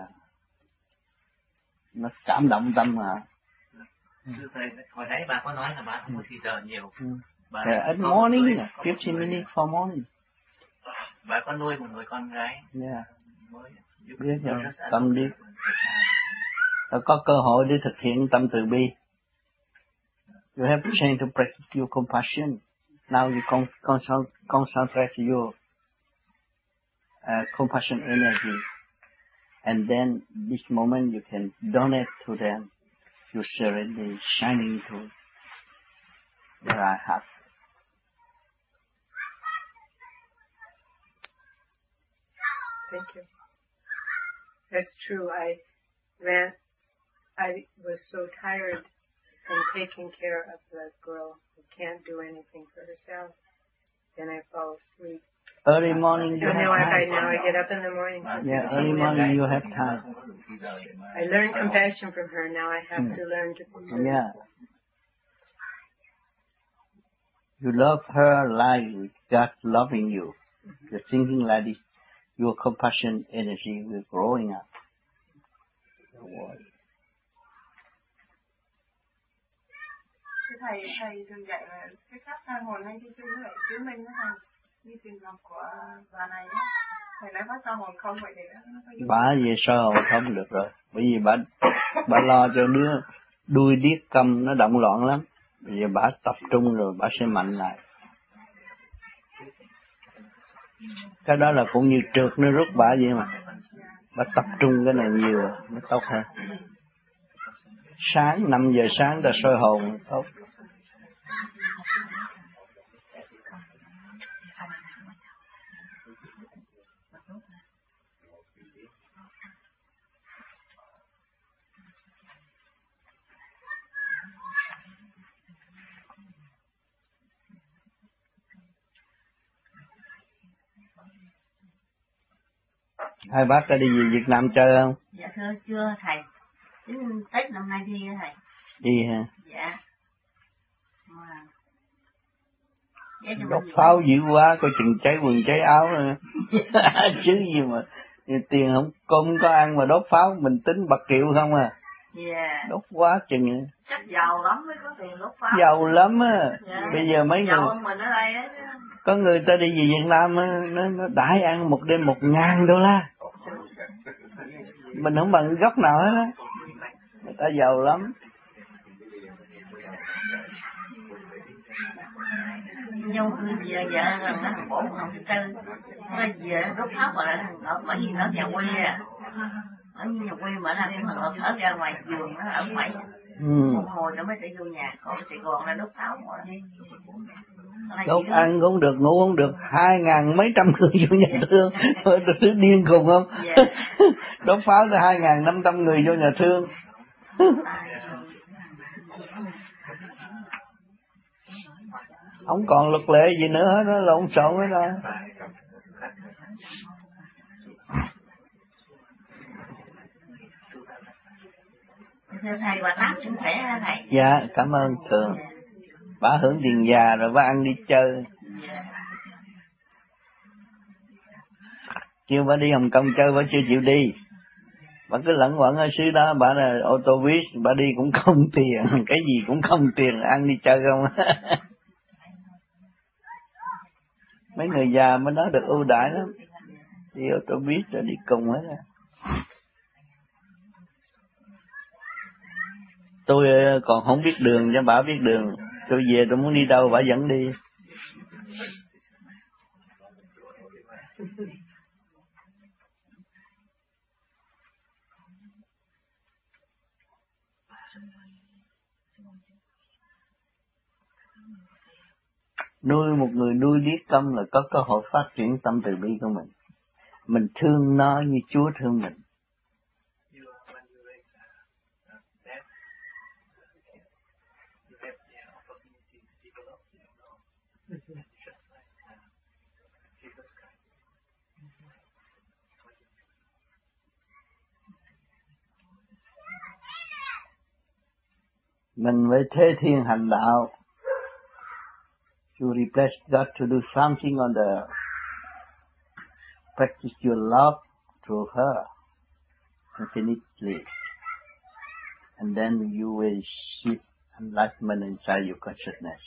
nó cảm động tâm mà. Thưa thầy, hồi nãy bà có nói là bà không có thì giờ nhiều. Bà yeah, at morning, fifteen minutes for morning. Bà có nuôi một người con gái. Yeah. Biết rồi, tâm biết. Và có cơ hội để thực hiện tâm từ bi. You have to change to practice your compassion. Now you con con concentrate your uh, compassion energy. And then this moment you can donate to them. You serenity shining to their heart. Thank you. That's true. I ran, I was so tired from taking care of the girl who can't do anything for herself. Then I fall asleep. Early morning you I have know time. I, now I get up in the morning. Yeah, early morning you have time. I learned compassion from her. Now I have mm. to learn to... to yeah. You love her like God loving you. Mm-hmm. You're thinking like this. Your compassion energy will growing up. Thầy, thầy thường dạy là cái cách ra hồn hay đi chung với lại chứng minh đó thầy. Như trường hợp của bà này á, thầy nói có sao hồn không vậy thì nó có... Bà về sao hồn không được rồi. Bởi vì bà, bà lo cho đứa đuôi điếc câm nó động loạn lắm. Bây giờ bà tập trung rồi bà sẽ mạnh lại. Cái đó là cũng như trượt nó rút bà vậy mà. Bà tập trung cái này nhiều nó tốt hơn. Sáng, năm giờ sáng ta soi hồn tốt. Hai bác có đi về Việt Nam chơi không? Dạ thưa chưa thầy. Đến Tết năm nay đi thầy. Đi hả? Dạ. Mà... đốt pháo dữ quá, coi chừng cháy quần cháy áo nữa. Chứ gì mà tiền không không có ăn mà đốt pháo, mình tính bạc triệu không à. Yeah. Đốt quá chừng. Chắc giàu lắm mới có tiền đốt pháo. Giàu lắm á. Yeah. Bây giờ mấy giàu người hơn mình ở đây á. Có người ta đi về Việt Nam á, nó, nó đãi ăn một đêm một ngàn đô la. Mình không bằng gốc nào hết á. Người ta giàu lắm. Nhau cứ về vợ là nó bổ không tư, nó về đốt pháo mà lại ở bởi vì nó nhà quê à, ở nhà quê mà là cái thằng ở ra ngoài vườn nó ở ngoài, ừ. một hồi nó mới sẽ vô nhà, còn Sài Gòn là đốt pháo rồi. Đốt ăn cũng được, ngủ cũng được, hai ngàn mấy trăm người vô nhà thương, thứ điên khùng không? Yeah. Đốt pháo cho hai ngàn năm trăm người vô nhà thương. Không còn luật lệ gì nữa hết, nó lộn xộn hết rồi. Thưa thầy, bà Tám cũng khỏe hả thầy? Dạ, cảm ơn thường. Bà hưởng tiền già rồi bà ăn đi chơi. Kêu bà đi Hồng Kông chơi bà chưa chịu đi. Bà cứ lẫn quẩn ở xứ đó, bà là ô tô buýt, bà đi cũng không tiền, cái gì cũng không tiền, ăn đi chơi không. Mấy người già mới nói được ưu đãi lắm. Đi ô tô buýt rồi đi cùng hết rồi. Tôi còn không biết đường cho bà biết đường. Tôi về tôi muốn đi đâu bà dẫn đi. Nuôi một người nuôi điếc câm là có cơ hội phát triển tâm từ bi của mình. Mình thương nó như Chúa thương mình. Mình mới thế thiên hành đạo. You request God to do something on the practice your love through her infinitely. And then you will see enlightenment inside your consciousness.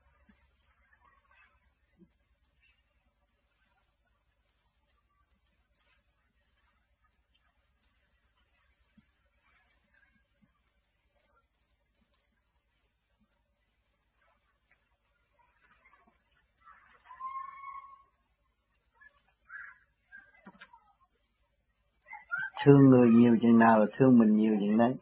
Thương người nhiều chừng nào là thương mình nhiều chừng đấy.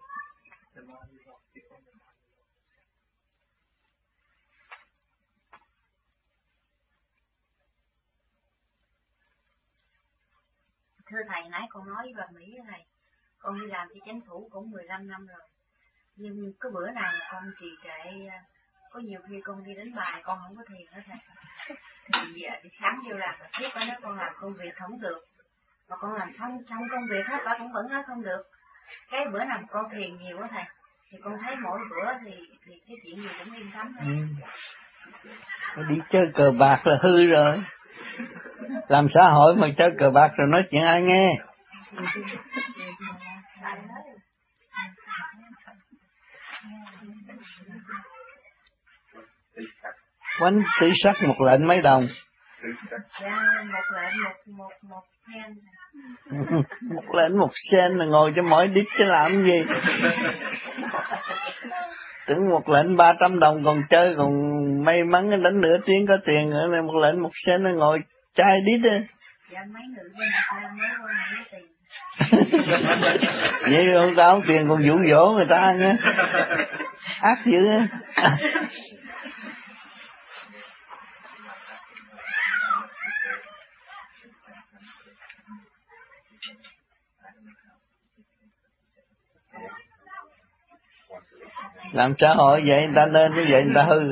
Thưa thầy, nãy con nói với bà Mỹ thầy, con đi làm cho chính phủ cũng mười lăm năm rồi. Nhưng cái bữa nào mà con trì trệ, có nhiều khi con đi đánh bài con không có thiền hết thầy. Thì sáng vô làm là thiết con nói con làm công việc không được. Mà con làm xong xong công việc hết, bà cũng vẫn nói không được. Cái bữa nào con thiền nhiều quá thầy, thì con thấy mỗi bữa thì thì cái chuyện gì cũng yên tâm thôi. Ừ. Đi chơi cờ bạc là hư rồi. Làm xã hội mà chơi cờ bạc rồi nói chuyện ai nghe. Quánh tỷ sắc một lệnh mấy đồng? Dạ, một lệnh một một một sen. Một lệnh một sen là ngồi cho mỗi đít chứ làm gì? Tưởng một lệnh ba trăm đồng còn chơi, còn may mắn đánh nửa tiếng có tiền nữa, này một lệnh một sen là ngồi chai đít á. Dạ, mấy người bên ta mới qua lấy tiền. Vậy ông ta không tiền còn dụ dỗ người ta nữa. Ác dữ á. Làm xã hội vậy người ta nên, như vậy người ta hư.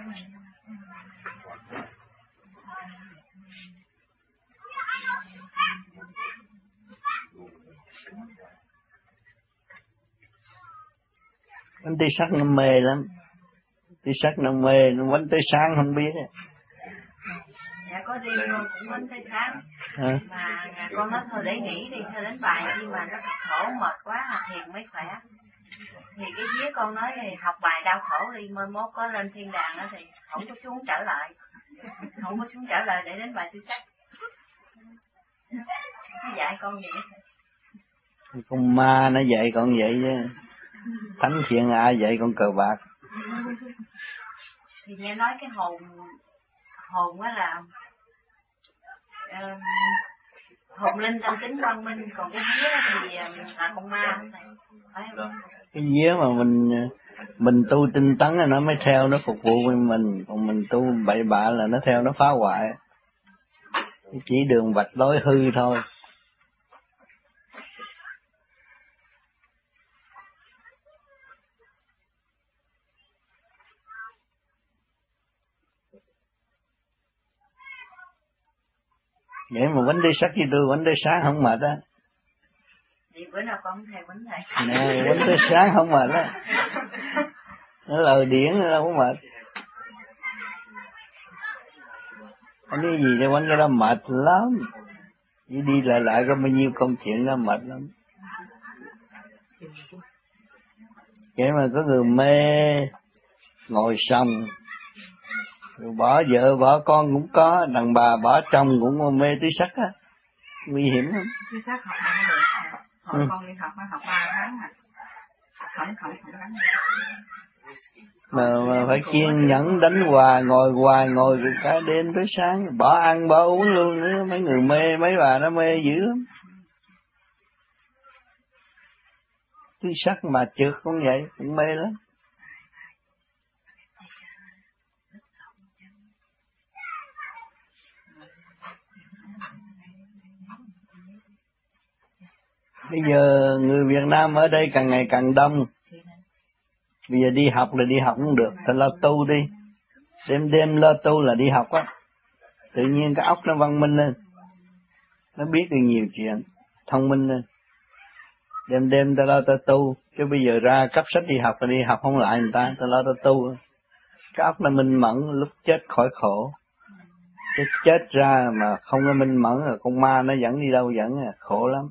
Bánh tê sắc nó mê lắm. Tê sắc nó mê, nó bánh tê sáng không biết. Dạ có đi con cũng bánh tê sáng. À. Mà con nói thôi để nghỉ đi, thôi đánh bài nhưng mà nó khổ mệt quá, học thiền mới khỏe. Thì cái vía con nói thì học bài đau khổ đi, mai mốt có lên thiên đàng đó thì không có xuống trở lại. Không có xuống trở lại để đánh bài tư sắc. Nó dạy con vậy. Con ma nó dạy con vậy chứ. Thánh thiện ai dạy con cờ bạc. Thì nghe nói cái hồn hồn á là um, hồn linh trong tính quang minh, còn cái vía thì là con ma không thầy? Phải không? Cái vía mà mình mình tu tinh tấn là nó mới theo, nó phục vụ với mình, còn mình tu bậy bạ là nó theo nó phá hoại. Chỉ đường vạch lối hư thôi. Vậy mà vấn đề sắc như tôi, vấn đề sáng không mệt á. Thì bữa nào con thầy vấn thầy. Nè, vấn đề sáng không mệt á. Nó lời điển nó đâu có mệt. Cái gì cho vấn cái đó mệt lắm. Chỉ đi lại lại có bao nhiêu công chuyện đó mệt lắm. Vậy mà có người mê ngồi xong, rồi bỏ vợ bỏ con cũng có, đàn bà bỏ chồng cũng mê tí sắc á, nguy hiểm lắm. Tí sắc học không được, hồi ừ. Con đi học mới học ba tháng à, không không không đánh mà, mà phải kiên nhẫn đánh hoài, ngồi hoài ngồi từ cả đêm tới sáng, bỏ ăn bỏ uống luôn nữa. Mấy người mê, mấy bà nó mê dữ lắm. Tí sắc mà trượt cũng vậy, cũng mê lắm. Bây giờ người Việt Nam ở đây càng ngày càng đông. Bây giờ đi học là đi học không được, phải lo tu đi. Đêm đêm lo tu là đi học á. Tự nhiên cái óc nó văn minh lên. Nó biết được nhiều chuyện, thông minh lên. Đêm đêm ta lo ta tu, chứ bây giờ ra cấp sách đi học, ta đi học không lại người ta, ta lo ta tu. Cái óc là minh mẫn, lúc chết khỏi khổ. Cái chết ra mà không có minh mẫn là con ma nó dẫn đi đâu dẫn à, khổ lắm.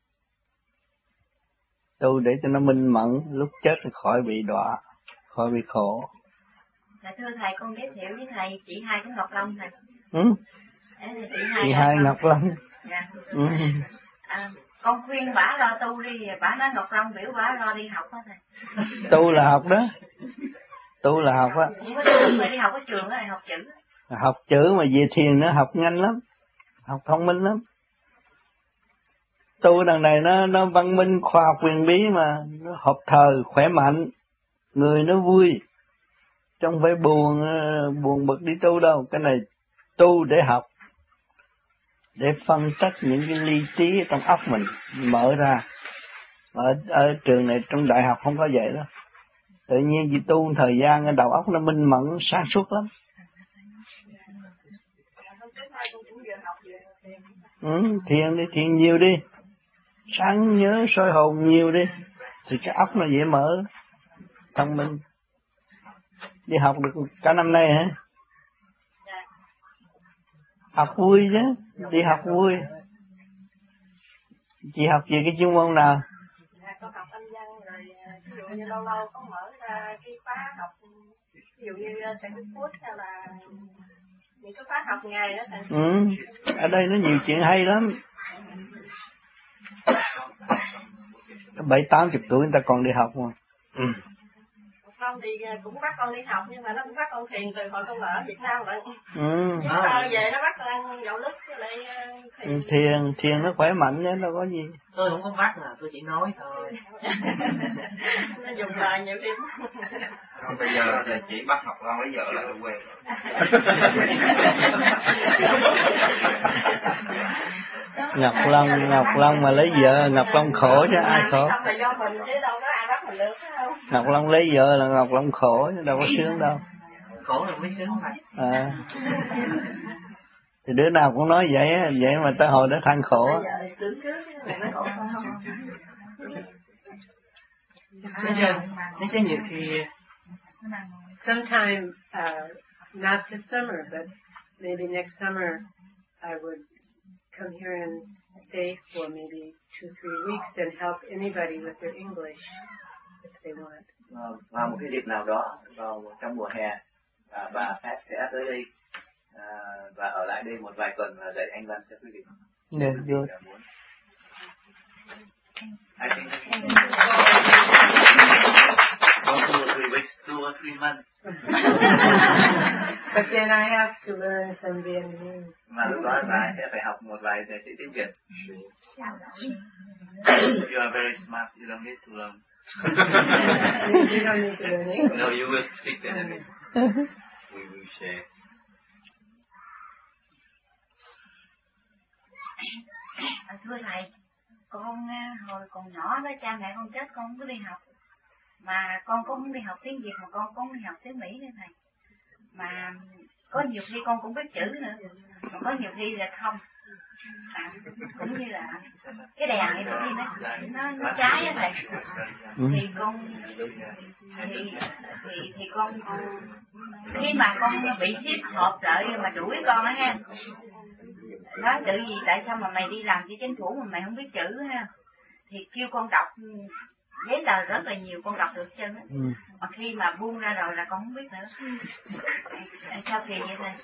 Tu để cho nó minh mẫn, lúc chết thì khỏi bị đọa, khỏi bị khổ. Dạ thưa thầy, con giới thiệu với thầy chị Hai của Ngọc Long thầy. Ừ? Chị Hai, chị Hai Ngọc Long. Dạ. Ừ. À, con khuyên bả lo tu đi, bả nói Ngọc Long biểu bả lo đi học đó thầy. Tu là học đó. Tu là học á. Không có trường mà đi học ở trường đó, học chữ. Học chữ mà về thiền nó học nhanh lắm, học thông minh lắm. Tu đằng này nó nó văn minh, khoa học quyền bí mà, nó hợp thời, khỏe mạnh, người nó vui, không phải buồn buồn bực đi tu đâu. Cái này tu để học, để phân tích những cái lý trí trong óc mình mở ra. Ở ở trường này, trong đại học không có vậy đó. Tự nhiên chỉ tu một thời gian, cái đầu óc nó minh mẫn, sáng suốt lắm. Ừ, thiền đi, thiền nhiều đi, sáng nhớ soi hồn nhiều đi, thì cái óc nó dễ mở, thông minh. Đi học được cả năm nay hả? Học vui chứ, đi học vui. Chị học về cái chuyên môn nào? Con học Anh văn rồi, ví dụ như lâu lâu có mở ra cái khóa học, ví dụ như sẽ có phút hay là những cái khóa học ngày đó thầy. Ừ, ở đây nó nhiều chuyện hay lắm. Bảy tám chục tuổi người ta còn đi học mà. Ừ. Con thì cũng bắt con đi học, nhưng mà nó cũng bắt con thiền từ hồi con ở Việt Nam vậy. Ừ. À, về nó bắt con dạo lứt với lại thiền. Thiền, thiền nó khỏe mạnh chứ đâu có gì. Tôi không có bắt là tôi chỉ nói thôi. Nó dùng lời nhiều đêm. Còn bây giờ là chỉ bắt học Long lấy vợ là tôi quen. Ngọc Long, Ngọc Long mà lấy vợ, Ngọc Long khổ chứ ai khổ. Không là do mình chứ đâu có ai bắt mình được không? Ngọc Long lấy vợ là Ngọc Long khổ chứ đâu có sướng đâu. Khổ là mới sướng mà. À. Thì đứa nào cũng nói vậy á, vậy mà tới hồi đó than khổ. Nó sẽ nhiều khi sometime uh, not this summer, but maybe next summer I would come here and stay for maybe two, three weeks and help anybody with their English if they want. Vào một cái dịp nào đó, vào trong mùa hè, à, bà Pat sẽ tới đây à, và ở lại đây một vài tuần và dạy Anh văn cho quý vị. Được, được. I think one, two or three weeks, two or three months. But then I have to learn some Vietnamese. Mà lúc đó bà sẽ phải học một vài chữ tiếng Việt. You are very smart. You don't need to learn. You don't need to learn English. No, you will speak Vietnamese. We will share. À, thưa thầy, con hồi còn nhỏ đó cha mẹ con chết con không có đi học, mà con cũng không đi học tiếng Việt, mà con cũng không đi học tiếng Mỹ nữa thầy. Mà có nhiều khi con cũng biết chữ nữa, mà có nhiều khi là không. À, cũng như là cái đèn này đôi khi nó nó, nó cháy á thầy, thì con thì thì thì con khi mà con bị xiết hộp lại mà đuổi con á ha, nói chữ gì tại sao mà mày đi làm cho chính phủ mà mày không biết chữ ha, thì kêu con đọc giấy tờ rất là nhiều, con đọc được chân á. Ừ. Mà khi mà buông ra rồi là con không biết nữa. Sao kỳ vậy này?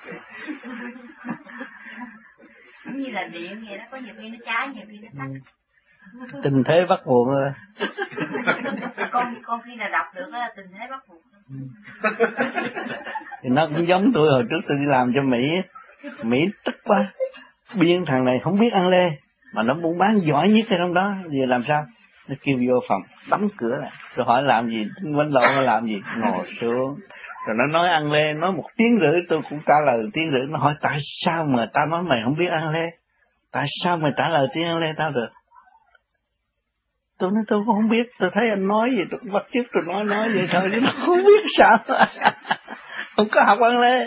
Giống như là điện vậy đó, có nhiều khi nó cháy, nhiều khi nó tắt. Ừ. Tình thế bắt buộc rồi. con con khi là đọc được là tình thế bắt buộc. Ừ. Thì nó cũng giống tôi hồi trước tôi đi làm cho Mỹ, Mỹ tức quá, biên thằng này không biết ăn lê mà nó buôn bán giỏi nhất ở trong đó, giờ làm sao? Nó kêu vô phòng đóng cửa lại, tôi hỏi làm gì, quanh lộn nó làm gì, ngồi xuống rồi nó nói ăn lê, nói một tiếng rưỡi tôi cũng trả lời tiếng rưỡi. Nó hỏi tại sao mà tao nói mày không biết ăn lê, tại sao mày trả lời tiếng ăn lê tao được? Tôi nói tôi cũng không biết, tôi thấy anh nói gì tôi cũng bắt chước tôi nói nói vậy thôi chứ nó không biết sao. Không có học ăn lê.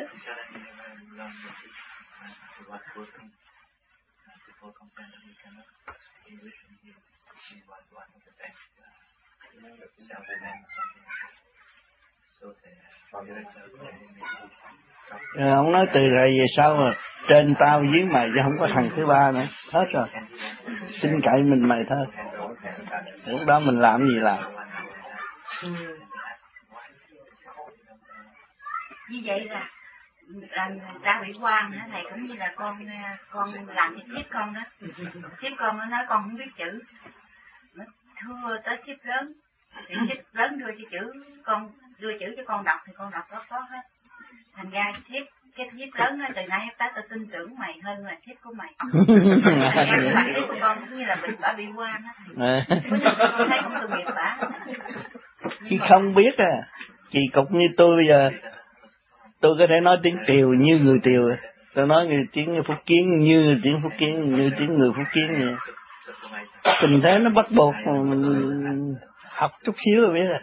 Rồi ông nói từ rồi về sau mà trên tao dưới mày chứ không có thằng thứ ba nữa, hết rồi. Xin cậy mình mày thôi. Lúc đó mình làm gì làm. Như vậy là là đã bị quan hả thầy, cũng như là con con làm cho ship con đó, ship con nó nói con không biết chữ, nó thưa tới ship lớn thì ship lớn đưa cho chữ con, đưa chữ cho con đọc thì con đọc đó có hết, thành ra ship cái ship lớn đó từ nay tới tao tin tưởng mày hơn là ship của mày. Thành ra cái ship của con cũng như là bị bả bị quan đó thầy. Con thấy không được nghiệp bả. Khi không biết à, kỳ cục như tôi bây giờ. Tôi có thể nói tiếng Tiều như người Tiều, tôi nói người tiếng Phúc Kiến như người tiếng Phúc Kiến, như tiếng người Phúc Kiến vậy. Tình thế nó bắt buộc mình học chút xíu rồi biết rồi.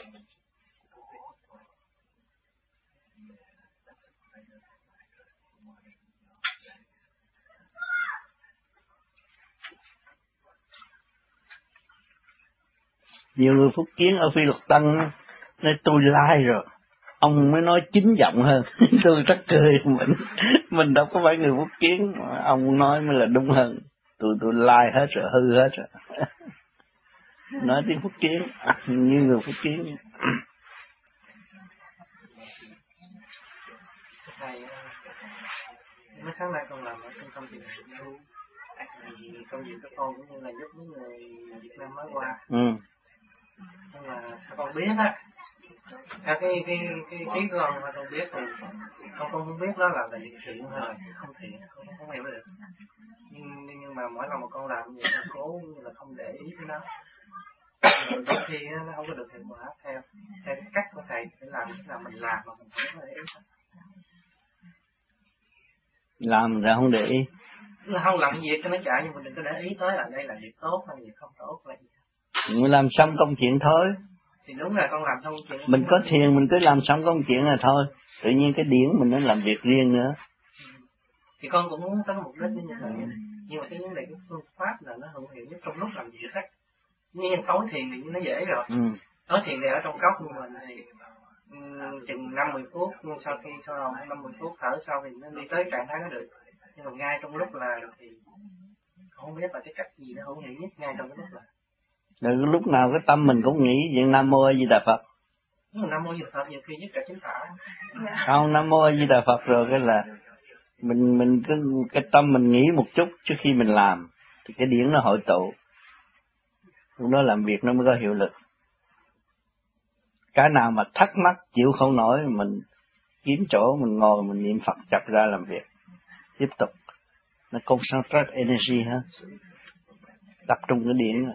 Nhiều người Phúc Kiến ở Phi Luật Tân nói tôi lai rồi. Ông mới nói chính giọng hơn. Tôi rất cười mình. Mình đâu có phải người Phúc Kiến. Ông nói mới là đúng hơn. Tôi tôi lai hết rồi, hư hết rồi. Nói tiếng Phúc Kiến, như người Phúc Kiến. Thầy, mấy sáng nay con làm ở trung tâm tiền số. Thì công việc của con cũng như là giúp những người Việt Nam mới qua. Ừ. Nhưng mà con biết á, à, cái cái cái cái con mà con biết thì con con không biết đó là là thiện hay là không thiện, không không hiểu được. Nhưng nhưng mà mỗi lần mà con làm gì con cố như là không để ý tới nó. Đôi khi nó không có được hiệu quả theo theo cái cách của thầy để làm thế nào mình làm mà mình không có để ý. Làm ra không để ý. Là không làm việc cho nó chạy nhưng mình đừng có để ý tới là đây là việc tốt hay việc không tốt là gì. Mình làm xong công chuyện thôi. Thì đúng là con làm xong chuyện. Mình có thiền mình cứ làm xong công chuyện là thôi. Tự nhiên cái điển mình nó làm việc riêng nữa. Thì con cũng muốn tới mục đích như vậy. Ừ. Nhưng mà cái vấn đề cái phương pháp là nó hữu hiệu nhất trong lúc làm việc khác. Như nhân tối thiền thì nó dễ rồi. Ừ. Tối thiền thì ở trong cốc nhưng mà thì um, chừng năm mười phút sau khi sau đó năm mười phút thở sau thì nó đi tới trạng thái nó được. Nhưng mà ngay trong lúc là thì không biết là cái cách gì nó hữu hiệu nhất ngay trong cái lúc là. Rồi lúc nào cái tâm mình cũng nghĩ chuyện Nam Mô A Di Đà Phật. Nam Mô A Di Đà Phật nhiều khi nhất cả chính tả. Không, Nam Mô A Di Đà Phật rồi cái là mình mình cứ cái tâm mình nghĩ một chút trước khi mình làm thì cái điển nó hội tụ. Lúc đó làm việc nó mới có hiệu lực. Cái nào mà thắc mắc chịu không nổi mình kiếm chỗ mình ngồi mình niệm Phật chập ra làm việc. Tiếp tục. Nó concentrate energy ha. Tập trung cái điển.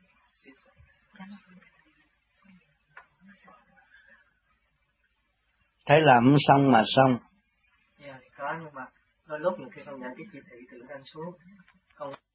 Thấy làm không xong mà xong. Dạ, yeah, có nhưng mà đôi lúc nhiều khi con nhận cái chỉ thị từ trên xuống. Con